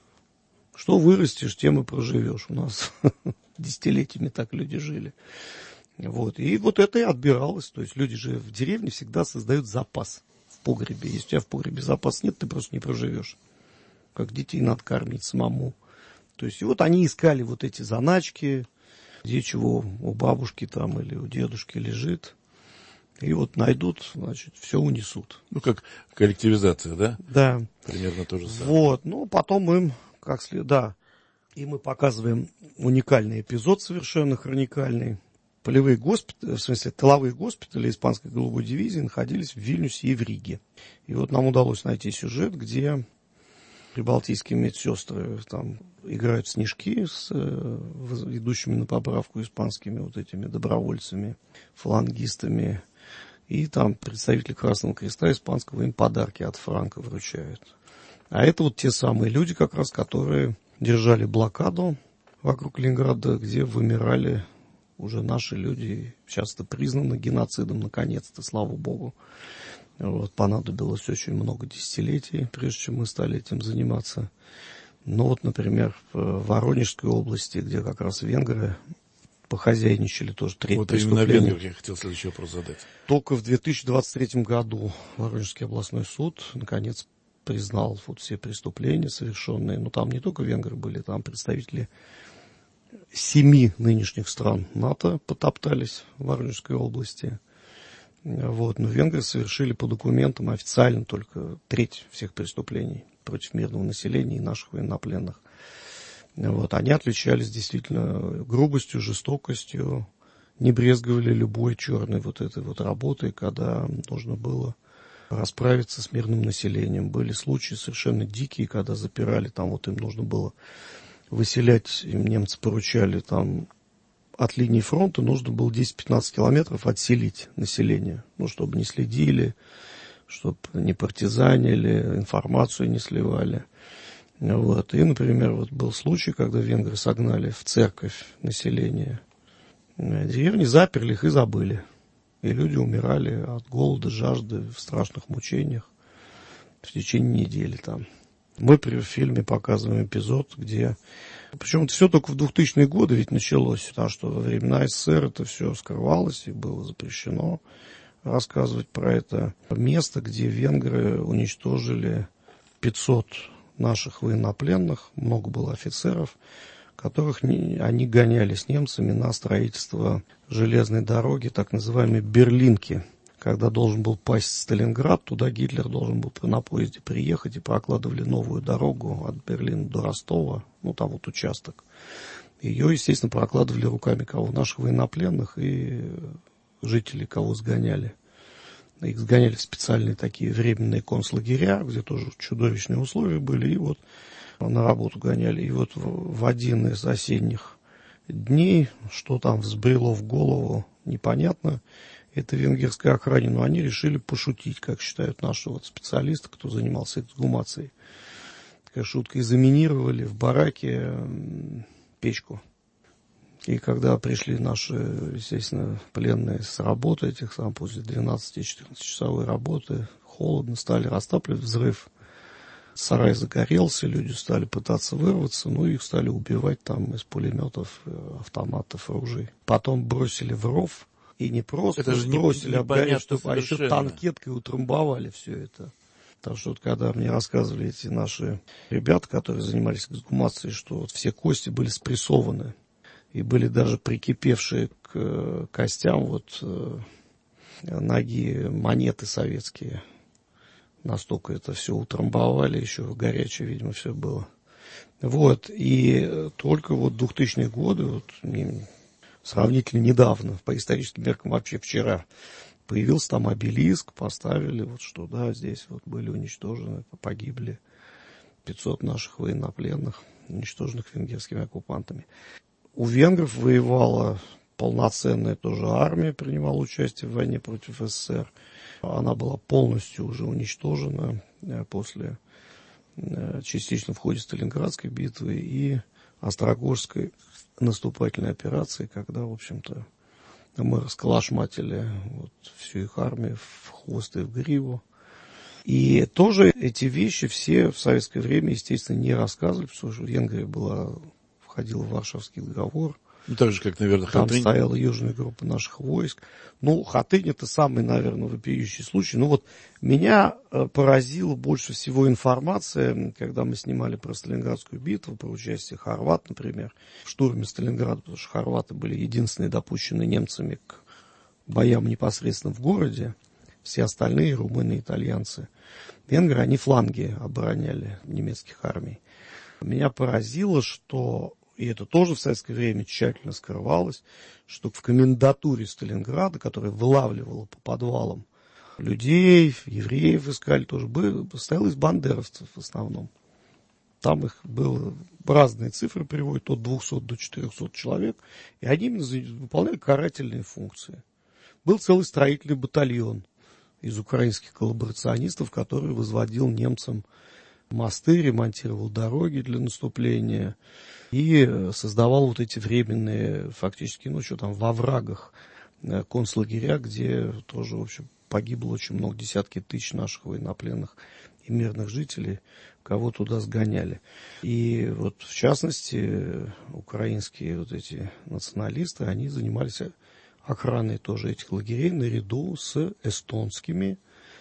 Что вырастешь, тем и проживешь. У нас десятилетиями так люди жили. Вот. И вот это и отбиралось. То есть люди же в деревне всегда создают запас в погребе. Если у тебя в погребе запас нет, ты просто не проживешь. Как детей надо кормить самому. То есть и вот они искали вот эти заначки, где чего у бабушки там или у дедушки лежит. И вот найдут, значит, все унесут. Ну, как коллективизация, да? Да. Примерно то же самое. Вот. Ну, потом им, как следует, да. И мы показываем уникальный эпизод, совершенно хроникальный. Полевые госпитали, в смысле, тыловые госпитали испанской голубой дивизии находились в Вильнюсе и в Риге. И вот нам удалось найти сюжет, где прибалтийские медсестры там играют в снежки с э, идущими на поправку испанскими вот этими добровольцами, фалангистами. И там представители Красного Креста испанского им подарки от Франко вручают. А это вот те самые люди, как раз, которые держали блокаду вокруг Ленинграда, где вымирали уже наши люди. Сейчас это признано геноцидом, наконец-то, слава богу. Вот, понадобилось очень много десятилетий, прежде чем мы стали этим заниматься. Ну вот, например, в Воронежской области, где как раз венгры похозяйничали, тоже треть вот преступления. Вот именно Венгрии я хотел следующий вопрос задать. Только в две тысячи двадцать третьем году Воронежский областной суд наконец признал вот все преступления совершенные. Но там не только венгры были, там представители семи нынешних стран НАТО потоптались в Воронежской области. Вот. Но венгры совершили по документам официально только треть всех преступлений против мирного населения и наших военнопленных. Вот. Они отличались действительно грубостью, жестокостью, не брезговали любой черной вот этой вот работой, когда нужно было расправиться с мирным населением. Были случаи совершенно дикие, когда запирали, там вот им нужно было выселять, им немцы поручали там от линии фронта, нужно было десять-пятнадцать километров отселить население, ну, чтобы не следили, чтобы не партизанили, информацию не сливали. Вот. И, например, вот был случай, когда венгры согнали в церковь население деревни, заперли их и забыли. И люди умирали от голода, жажды, в страшных мучениях в течение недели там. Мы в фильме показываем эпизод, где... Причем это все только в двухтысячные годы ведь началось, потому что во времена СССР это все скрывалось и было запрещено рассказывать про это место, где венгры уничтожили пятьсот наших военнопленных, много было офицеров, которых не, они гоняли с немцами на строительство железной дороги, так называемой Берлинки. Когда должен был пасть Сталинград, туда Гитлер должен был на поезде приехать, и прокладывали новую дорогу от Берлина до Ростова, ну там вот участок. Ее, естественно, прокладывали руками кого? Наших военнопленных и жителей, кого сгоняли. Их сгоняли в специальные такие временные концлагеря, где тоже чудовищные условия были, и вот на работу гоняли. И вот в один из осенних дней, что там взбрело в голову, непонятно, это венгерской охране, но они решили пошутить, как считают наши вот специалисты, кто занимался эксгумацией. Такая шутка. И заминировали в бараке печку. И когда пришли наши, естественно, пленные с работы, этих сам после двенадцати-четырнадцатичасовой работы, холодно, стали растапливать, взрыв. Сарай загорелся, люди стали пытаться вырваться, ну их стали убивать там из пулеметов, автоматов, ружей. Потом бросили в ров. И не просто это же бросили, не, обгорели, чтобы, а еще совершенно. танкеткой утрамбовали все это. Потому что вот, когда мне рассказывали эти наши ребята, которые занимались эксгумацией, что вот все кости были спрессованы. И были даже прикипевшие к костям вот ноги монеты советские. Настолько это все утрамбовали, еще горячее, видимо, все было. Вот, и только вот двухтысячные годы, вот, сравнительно недавно, по историческим меркам вообще вчера, появился там обелиск, поставили, вот что, да, здесь вот были уничтожены, погибли пятьсот наших военнопленных, уничтоженных венгерскими оккупантами. У венгров воевала полноценная тоже армия, принимала участие в войне против СССР. Она была полностью уже уничтожена после частично в ходе Сталинградской битвы и Острогожской наступательной операции, когда, в общем-то, мы расколошматили вот всю их армию в хвост и в гриву. И тоже эти вещи все в советское время, естественно, не рассказывали, потому что Венгрия была, входила в Варшавский договор. Ну, так же, как, наверное, Там Хатынь. стояла южная группа наших войск. Ну, Хатынь — это самый, наверное, вопиющий случай. Ну, вот меня поразила больше всего информация, когда мы снимали про Сталинградскую битву, про участие хорват, например, в штурме Сталинграда, потому что хорваты были единственные допущенные немцами к боям непосредственно в городе. Все остальные, румыны, итальянцы, венгры, они фланги обороняли немецких армий. Меня поразило, что, и это тоже в советское время тщательно скрывалось, что в комендатуре Сталинграда, которая вылавливала по подвалам людей, евреев искали тоже, состояла из бандеровцев в основном. Там их было, разные цифры приводят, от двухсот до четырехсот человек, и они именно выполняли карательные функции. Был целый строительный батальон из украинских коллаборационистов, который возводил немцам мосты, ремонтировал дороги для наступления и создавал вот эти временные, фактически, ну что там, во оврагах концлагеря, где тоже, в общем, погибло очень много, десятки тысяч наших военнопленных и мирных жителей, кого туда сгоняли. И вот, в частности, украинские вот эти националисты, они занимались охраной тоже этих лагерей наряду с эстонскими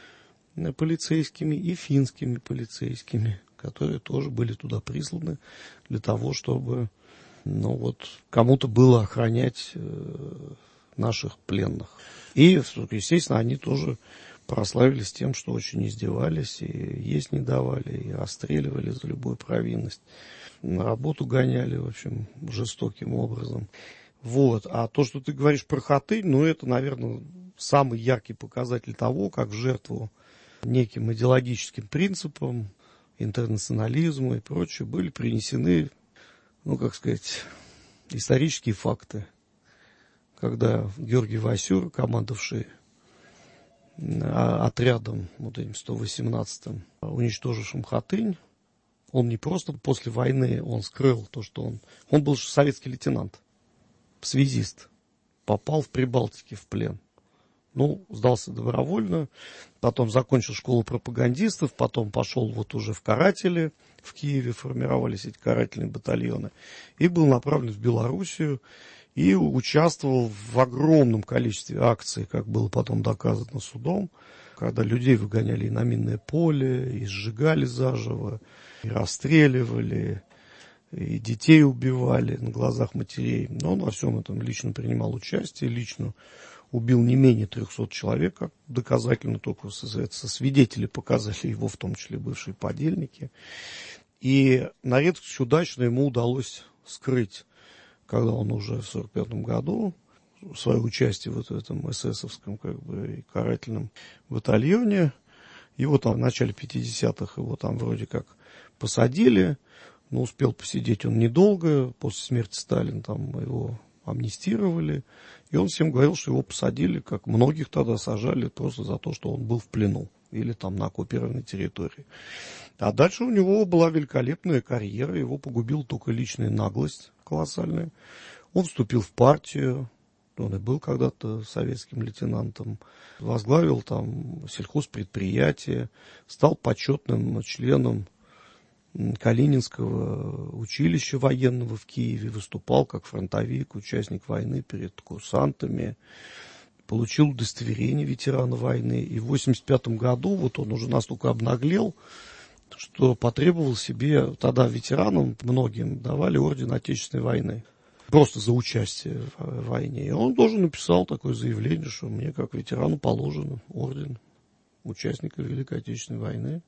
полицейскими и финскими полицейскими, которые тоже были туда присланы для того, чтобы, ну вот, кому-то было охранять э, наших пленных. И, естественно, они тоже прославились тем, что очень издевались и есть не давали, и расстреливали за любую провинность. На работу гоняли, в общем, жестоким образом. Вот. А то, что ты говоришь про Хатынь, ну, это, наверное, самый яркий показатель того, как в жертву неким идеологическим принципам, интернационализму и прочее были принесены, ну, как сказать, исторические факты. Когда Георгий Васюр, командовавший отрядом, вот этим сто восемнадцатым, уничтожившим Хатынь, он не просто после войны, он скрыл то, что он... Он был же советский лейтенант, связист, попал в Прибалтике в плен. Ну, сдался добровольно, потом закончил школу пропагандистов, потом пошел вот уже в каратели, в Киеве формировались эти карательные батальоны, и был направлен в Белоруссию, и участвовал в огромном количестве акций, как было потом доказано судом, когда людей выгоняли и на минное поле, и сжигали заживо, и расстреливали, и детей убивали на глазах матерей. Но он во всем этом лично принимал участие, лично убил не менее трехсот человек, как доказательно только со, со свидетели показали его, в том числе бывшие подельники. И на редкость удачно ему удалось скрыть, когда он уже в сорок пятом году свое участие вот в этом эсэсовском как бы карательном батальоне. Его там в начале пятидесятых его там вроде как посадили, но успел посидеть он недолго. После смерти Сталина там его амнистировали. И он всем говорил, что его посадили, как многих тогда сажали, просто за то, что он был в плену или там на оккупированной территории. А дальше у него была великолепная карьера, его погубила только личная наглость колоссальная. Он вступил в партию, он и был когда-то советским лейтенантом, возглавил там сельхозпредприятие, стал почетным членом Калининского училища военного в Киеве, выступал как фронтовик, участник войны перед курсантами, получил удостоверение ветерана войны. И в восемьдесят пятом году вот он уже настолько обнаглел, что потребовал себе, тогда ветеранам многим давали орден Отечественной войны, просто за участие в войне. И он тоже написал такое заявление, что мне как ветерану положен орден участника Великой Отечественной войны.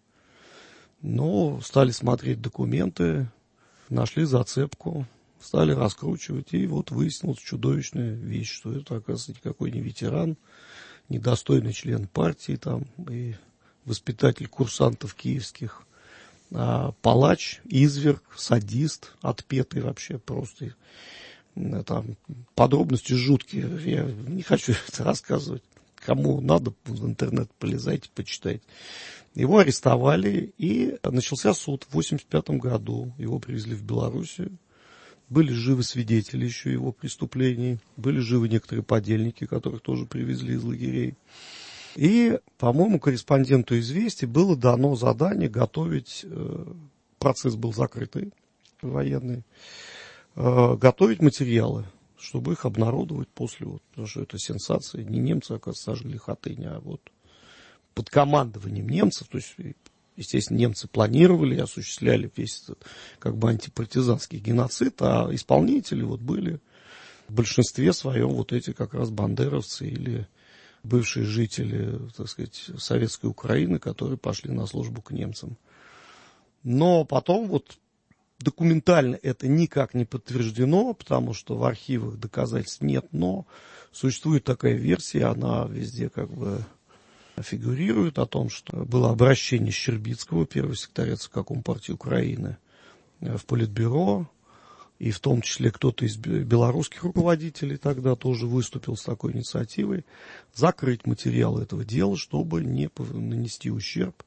Но стали смотреть документы, нашли зацепку, стали раскручивать, и вот выяснилась чудовищная вещь, что это, оказывается, никакой не ветеран, недостойный член партии там, и воспитатель курсантов киевских, а палач, изверг, садист, отпетый вообще просто. Там подробности жуткие, я не хочу это рассказывать. Кому надо, в интернет полезайте, почитайте. Его арестовали, и начался суд в восемьдесят пятом году. Его привезли в Белоруссию. Были живы свидетели еще его преступлений. Были живы некоторые подельники, которых тоже привезли из лагерей. И, по-моему, корреспонденту «Известий» было дано задание готовить, э, процесс был закрытый, военный, э, готовить материалы, чтобы их обнародовать после, вот, потому что это сенсация. Не немцы, оказывается, сожгли Хатынь, а вот под командованием немцев, то есть, естественно, немцы планировали и осуществляли весь этот как бы антипартизанский геноцид, а исполнители вот были в большинстве своем вот эти как раз бандеровцы или бывшие жители, так сказать, советской Украины, которые пошли на службу к немцам. Но потом вот документально это никак не подтверждено, потому что в архивах доказательств нет, но существует такая версия, она везде как бы фигурирует, о том, что было обращение Щербицкого, первого секретаря ЦК Компартии Украины, в Политбюро, и в том числе кто-то из белорусских руководителей тогда тоже выступил с такой инициативой закрыть материалы этого дела, чтобы не нанести ущерб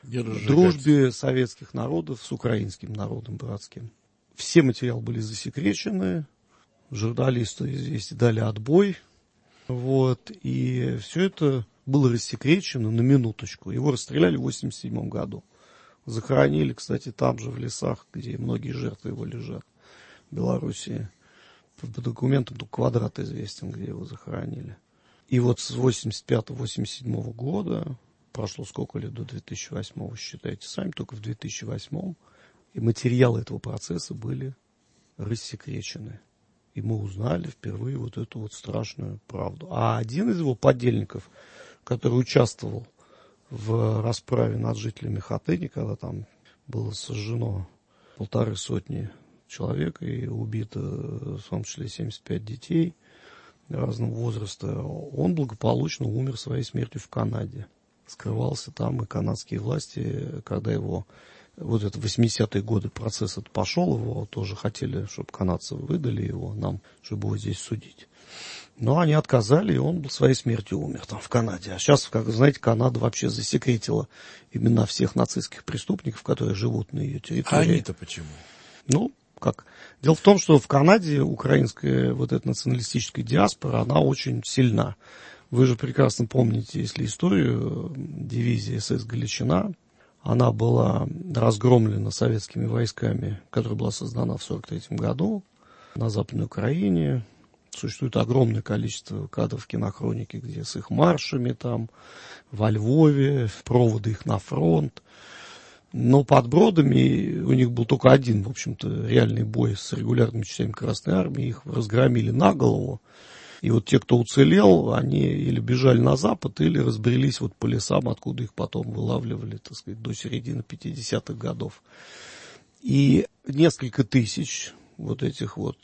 дружбе советских народов с украинским народом братским. Все материалы были засекречены, журналисты «Известий» дали отбой, вот, и все это было рассекречено на минуточку. Его расстреляли в восемьдесят седьмом году. Захоронили, кстати, там же в лесах, где многие жертвы его лежат. Белоруссии. По документам только квадрат известен, где его захоронили. И вот с восемьдесят пятого — восемьдесят седьмого года, прошло сколько лет, до две тысячи восьмого, считайте сами, только в две тысячи восьмом, и материалы этого процесса были рассекречены. И мы узнали впервые вот эту вот страшную правду. А один из его подельников, который участвовал в расправе над жителями Хатыни, когда там было сожжено полторы сотни человек и убито в том числе семьдесят пять детей разного возраста, он благополучно умер своей смертью в Канаде. Скрывался там, и канадские власти, когда его, вот это восьмидесятые годы процесс этот пошел, его тоже хотели, чтобы канадцы выдали его нам, чтобы его здесь судить. Но они отказали, и он своей смертью умер там в Канаде. А сейчас, как вы знаете, Канада вообще засекретила имена всех нацистских преступников, которые живут на ее территории. А они-то почему? Ну, как? Дело в том, что в Канаде украинская вот эта националистическая диаспора, она очень сильна. Вы же прекрасно помните, если историю, дивизии СС «Галичина», она была разгромлена советскими войсками, которая была создана в сорок третьем году на Западной Украине. Существует огромное количество кадров кинохроники, где с их маршами там, во Львове, проводы их на фронт. Но под Бродами у них был только один, в общем-то, реальный бой с регулярными частями Красной Армии. Их разгромили на голову. И вот те, кто уцелел, они или бежали на запад, или разбрелись вот по лесам, откуда их потом вылавливали, так сказать, до середины пятидесятых годов. И несколько тысяч вот этих вот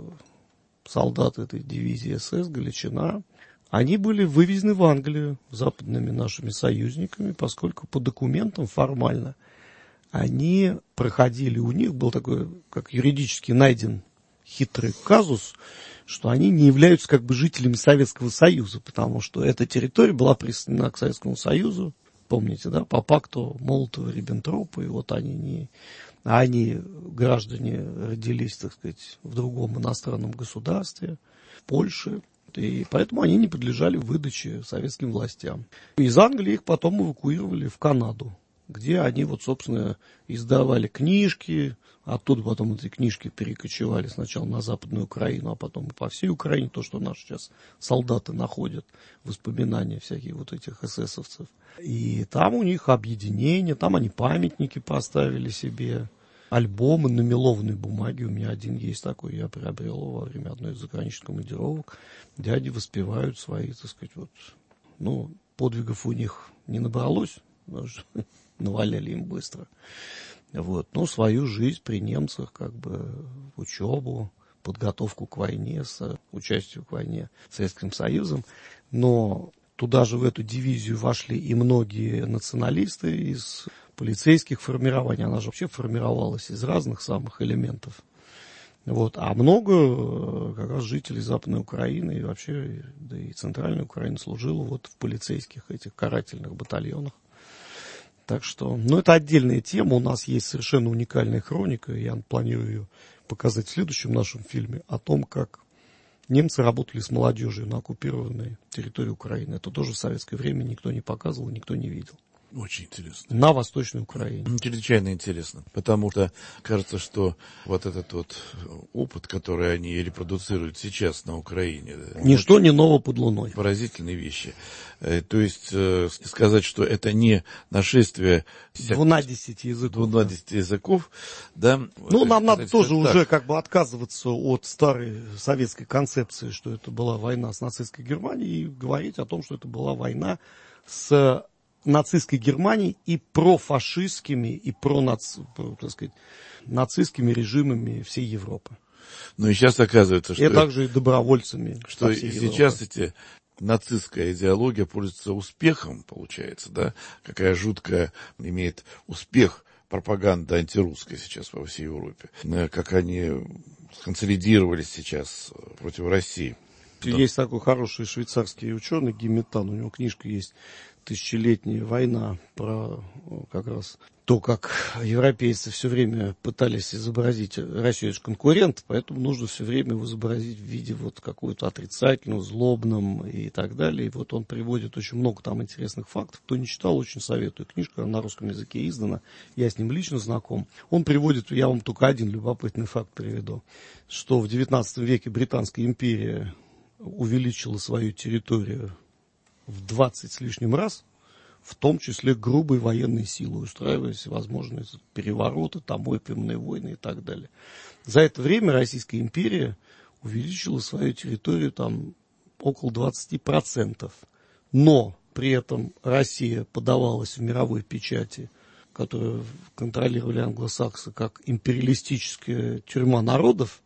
солдат этой дивизии СС «Галичина», они были вывезены в Англию западными нашими союзниками, поскольку по документам формально они проходили, у них был такой, как юридически найден хитрый казус, что они не являются как бы жителями Советского Союза, потому что эта территория была присоединена к Советскому Союзу, помните, да, по пакту Молотова-Риббентропа, и вот они не... А они, граждане, родились, так сказать, в другом иностранном государстве, в Польше, и поэтому они не подлежали выдаче советским властям. Из Англии их потом эвакуировали в Канаду, где они, вот, собственно, издавали книжки, оттуда потом эти книжки перекочевали сначала на Западную Украину, а потом и по всей Украине, то, что наши сейчас солдаты находят, воспоминания всяких вот этих эсэсовцев. И там у них объединение, там они памятники поставили себе, альбомы на мелованной бумаге. У меня один есть такой, я приобрел его во время одной из заграничных командировок. Дяди воспевают свои, так сказать, вот, ну, подвигов у них не набралось, наваляли им быстро. Вот, но свою жизнь при немцах, как бы, учебу, подготовку к войне, с участием в войне с Советским Союзом. Но туда же в эту дивизию вошли и многие националисты из полицейских формирований. Она же вообще формировалась из разных самых элементов. Вот. А много как раз жителей Западной Украины и вообще, да и Центральной Украины служило вот в полицейских этих карательных батальонах. Так что, ну, это отдельная тема. У нас есть совершенно уникальная хроника. Я планирую ее показать в следующем нашем фильме о том, как немцы работали с молодежью на оккупированной территории Украины. Это тоже в советское время никто не показывал, никто не видел. Очень интересно. На Восточной Украине. Чрезвычайно интересно, потому что кажется, что вот этот вот опыт, который они репродуцируют сейчас на Украине... Ничто не ново под луной. Поразительные вещи. То есть сказать, что это не нашествие... двунадесяти языков. двунадесяти языков, да. Ну, нам надо тоже так. уже как бы отказываться от старой советской концепции, что это была война с нацистской Германией, и говорить о том, что это была война с... нацистской Германии и профашистскими и пронац, так сказать, нацистскими режимами всей Европы. Ну и сейчас оказывается, что... И также и добровольцами. Что сейчас эти нацистская идеология пользуется успехом, получается, да? Какая жуткая имеет успех пропаганда антирусская сейчас по всей Европе. Как они сконсолидировались сейчас против России. Есть да. такой хороший швейцарский ученый Гиметан, у него книжка есть «Тысячелетняя война», про как раз то, как европейцы все время пытались изобразить Россию как конкурент, поэтому нужно все время его изобразить в виде вот какого-то отрицательного, злобном и так далее. И вот он приводит очень много там интересных фактов. Кто не читал, очень советую. Книжка на русском языке издана, я с ним лично знаком. Он приводит, я вам только один любопытный факт приведу, что в девятнадцатом веке Британская империя увеличила свою территорию в двадцать с лишним раз, в том числе грубой военной силой, устраивая всевозможные перевороты, там опиумные войны и так далее. За это время Российская империя увеличила свою территорию там около двадцати процентов. Но при этом Россия подавалась в мировой печати, которую контролировали англосаксы, как империалистическая тюрьма народов,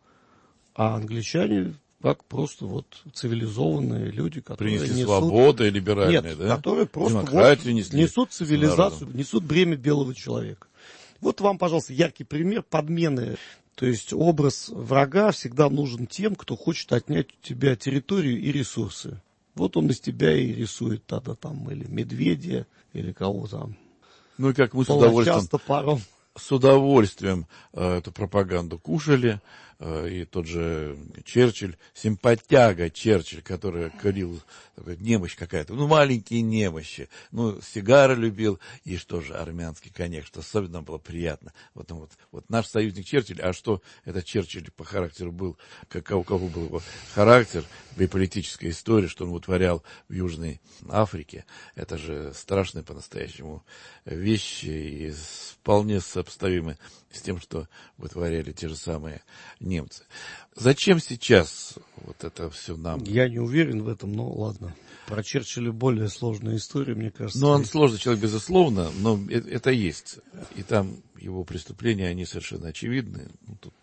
а англичане как просто вот цивилизованные люди, которые принесли несут... свободу и либеральные, Нет, да? которые просто вот несут цивилизацию, несут бремя белого человека. Вот вам, пожалуйста, яркий пример подмены. То есть образ врага всегда нужен тем, кто хочет отнять у тебя территорию и ресурсы. Вот он из тебя и рисует тогда там или медведя, или кого там. Ну и как мы с удовольствием... топором. С удовольствием э, эту пропаганду кушали, э, и тот же Черчилль, симпатяга Черчилль, который курил, такой, немощь какая-то, ну, маленькие немощи, ну, сигары любил, и что же, армянский коньяк, что особенно было приятно. Вот, вот, вот наш союзник Черчилль, а что этот Черчилль по характеру был, как, у кого был его характер, и политическая история, что он вытворял в Южной Африке, это же страшные по-настоящему вещи, и вполне сопоставимы с тем, что вытворяли те же самые немцы. Зачем сейчас вот это все нам? Я не уверен в этом, но ладно. Про Черчилля более сложная история, мне кажется. Ну, он есть... сложный человек, безусловно, но это есть. И там его преступления, они совершенно очевидны. Ну, тут...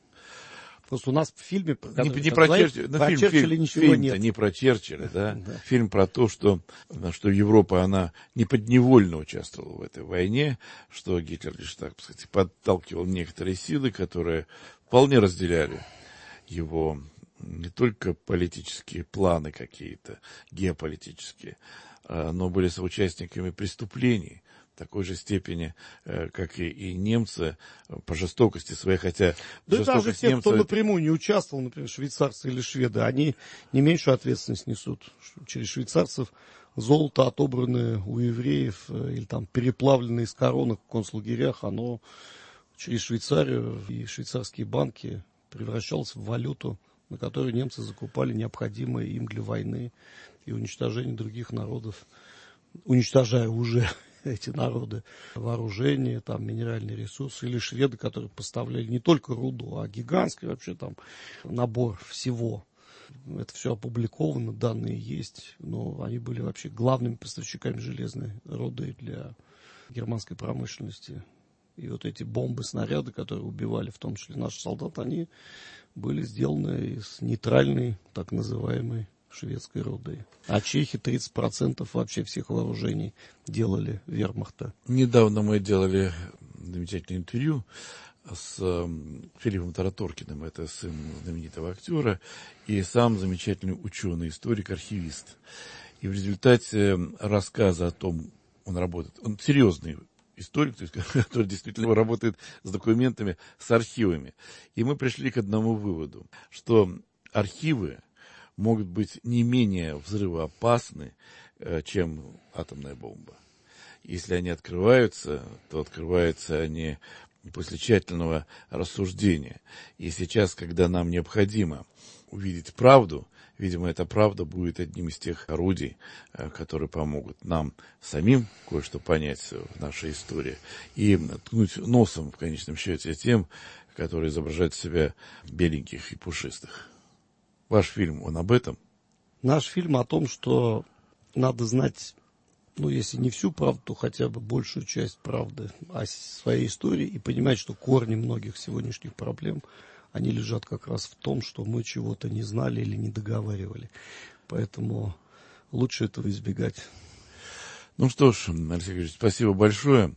Просто у нас в фильме... Не, не про Черчилля, про фильм, Черчилля фильм, ничего фильм нет. Не про Черчилля, да? да. Фильм про то, что, что Европа, она не подневольно участвовала в этой войне, что Гитлер лишь, так сказать, подталкивал некоторые силы, которые вполне разделяли его не только политические планы какие-то, геополитические, но были соучастниками преступлений в такой же степени, как и, и немцы, по жестокости своей, хотя да жестокость даже те, немцев... кто напрямую не участвовал, например, швейцарцы или шведы, они не меньшую ответственность несут. Через швейцарцев золото, отобранное у евреев, или там переплавленное из коронок в концлагерях, оно через Швейцарию и швейцарские банки превращалось в валюту, на которую немцы закупали необходимое им для войны и уничтожения других народов, уничтожая уже эти народы, вооружение, там, минеральные ресурсы, или шведы, которые поставляли не только руду, а гигантский вообще там набор всего. Это все опубликовано, данные есть, но они были вообще главными поставщиками железной руды для германской промышленности. И вот эти бомбы, снаряды, которые убивали, в том числе наших солдат, они были сделаны из нейтральной, так называемой, шведской руды. А чехи тридцать процентов вообще всех вооружений делали вермахта. Недавно мы делали замечательное интервью с Филиппом Тараторкиным, это сын знаменитого актера, и сам замечательный ученый, историк, архивист. И в результате рассказа о том, он работает, он серьезный историк, то есть, который действительно работает с документами, с архивами. И мы пришли к одному выводу, что архивы могут быть не менее взрывоопасны, чем атомная бомба. Если они открываются, то открываются они после тщательного рассуждения. И сейчас, когда нам необходимо увидеть правду, видимо, эта правда будет одним из тех орудий, которые помогут нам самим кое-что понять в нашей истории и ткнуть носом, в конечном счете, тем, которые изображают себя беленьких и пушистых. Ваш фильм, он об этом? Наш фильм о том, что надо знать, ну, если не всю правду, то хотя бы большую часть правды о своей истории и понимать, что корни многих сегодняшних проблем, они лежат как раз в том, что мы чего-то не знали или не договаривали. Поэтому лучше этого избегать. Ну что ж, Алексей Григорьевич, спасибо большое.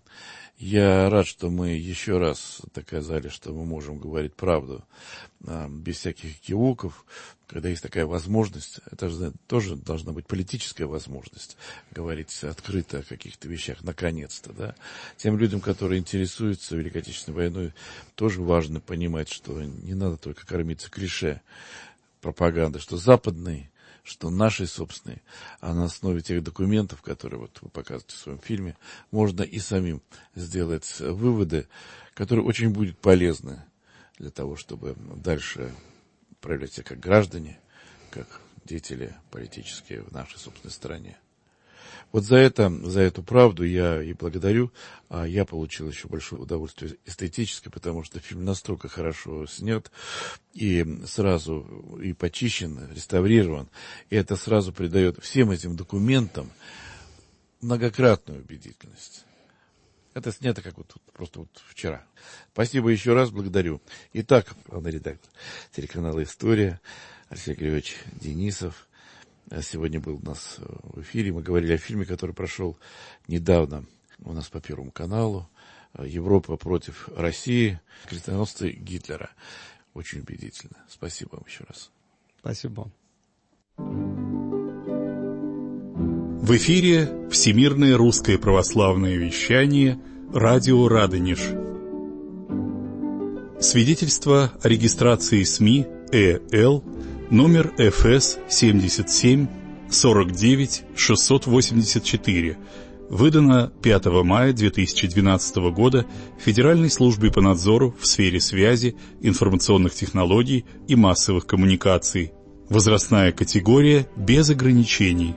Я рад, что мы еще раз доказали, что мы можем говорить правду без всяких кивоков, когда есть такая возможность. Это же тоже должна быть политическая возможность говорить открыто о каких-то вещах, наконец-то. Да? Тем людям, которые интересуются Великой Отечественной войной, тоже важно понимать, что не надо только кормиться клише пропаганды, что западный, что наши собственные, а на основе тех документов, которые вот вы показываете в своем фильме, можно и самим сделать выводы, которые очень будут полезны для того, чтобы дальше проявлять себя как граждане, как деятели политические в нашей собственной стране. Вот за это, за эту правду я и благодарю, а я получил еще большое удовольствие эстетическое, потому что фильм настолько хорошо снят и сразу и почищен, реставрирован, и это сразу придает всем этим документам многократную убедительность. Это снято как вот просто вот вчера. Спасибо еще раз, благодарю. Итак, главный редактор телеканала «История» Алексей Григорьевич Денисов сегодня был у нас в эфире. Мы говорили о фильме, который прошел недавно у нас по Первому каналу. «Европа против России. Крестоносцы Гитлера». Очень убедительно. Спасибо вам еще раз. Спасибо. В эфире Всемирное русское православное вещание «Радио Радонеж». Свидетельство о регистрации СМИ ЭЛ номер эф эс семьдесят семь сорок девять шестьсот восемьдесят четыре, выдано пятого мая две тысячи двенадцатого года Федеральной службой по надзору в сфере связи, информационных технологий и массовых коммуникаций. Возрастная категория без ограничений.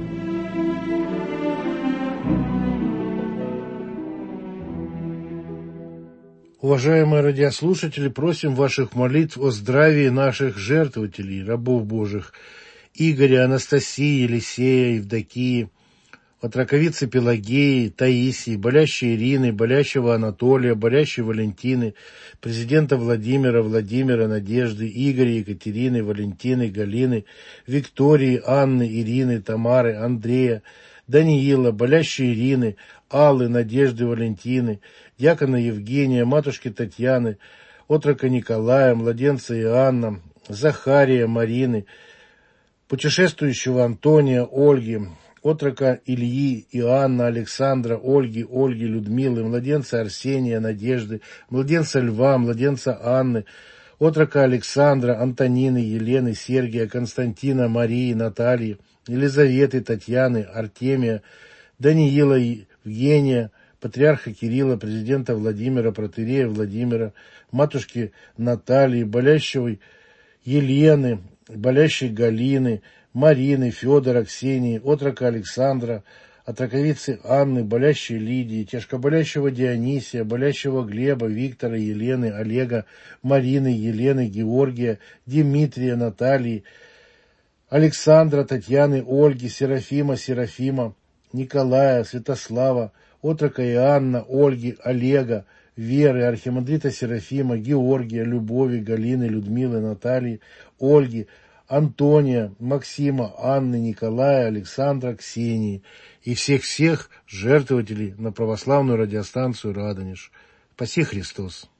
Уважаемые радиослушатели, просим ваших молитв о здравии наших жертвователей, рабов Божьих, Игоря, Анастасии, Елисея, Евдокии, от раковицы Пелагеи, Таисии, болящей Ирины, болящего Анатолия, болящей Валентины, президента Владимира, Владимира, Надежды, Игоря, Екатерины, Валентины, Галины, Виктории, Анны, Ирины, Тамары, Андрея, Даниила, болящей Ирины, Аллы, Надежды, Валентины, дьякона Евгения, матушки Татьяны, отрока Николая, младенца Иоанна, Захария, Марины, путешествующего Антония, Ольги, отрока Ильи, Иоанна, Александра, Ольги, Ольги, Людмилы, младенца Арсения, Надежды, младенца Льва, младенца Анны, отрока Александра, Антонины, Елены, Сергия, Константина, Марии, Натальи, Елизаветы, Татьяны, Артемия, Даниила, Евгения, патриарха Кирилла, президента Владимира, протоиерея Владимира, матушки Натальи, болящего Елены, болящей Галины, Марины, Федора, Ксении, отрока Александра, отроковицы Анны, болящей Лидии, тяжкоболящего Дионисия, болящего Глеба, Виктора, Елены, Олега, Марины, Елены, Георгия, Дмитрия, Натальи, Александра, Татьяны, Ольги, Серафима, Серафима, Николая, Святослава, отрока Иоанна, Ольги, Олега, Веры, архимандрита Серафима, Георгия, Любови, Галины, Людмилы, Натальи, Ольги, Антония, Максима, Анны, Николая, Александра, Ксении и всех-всех жертвователей на православную радиостанцию «Радонеж». Спаси Христос!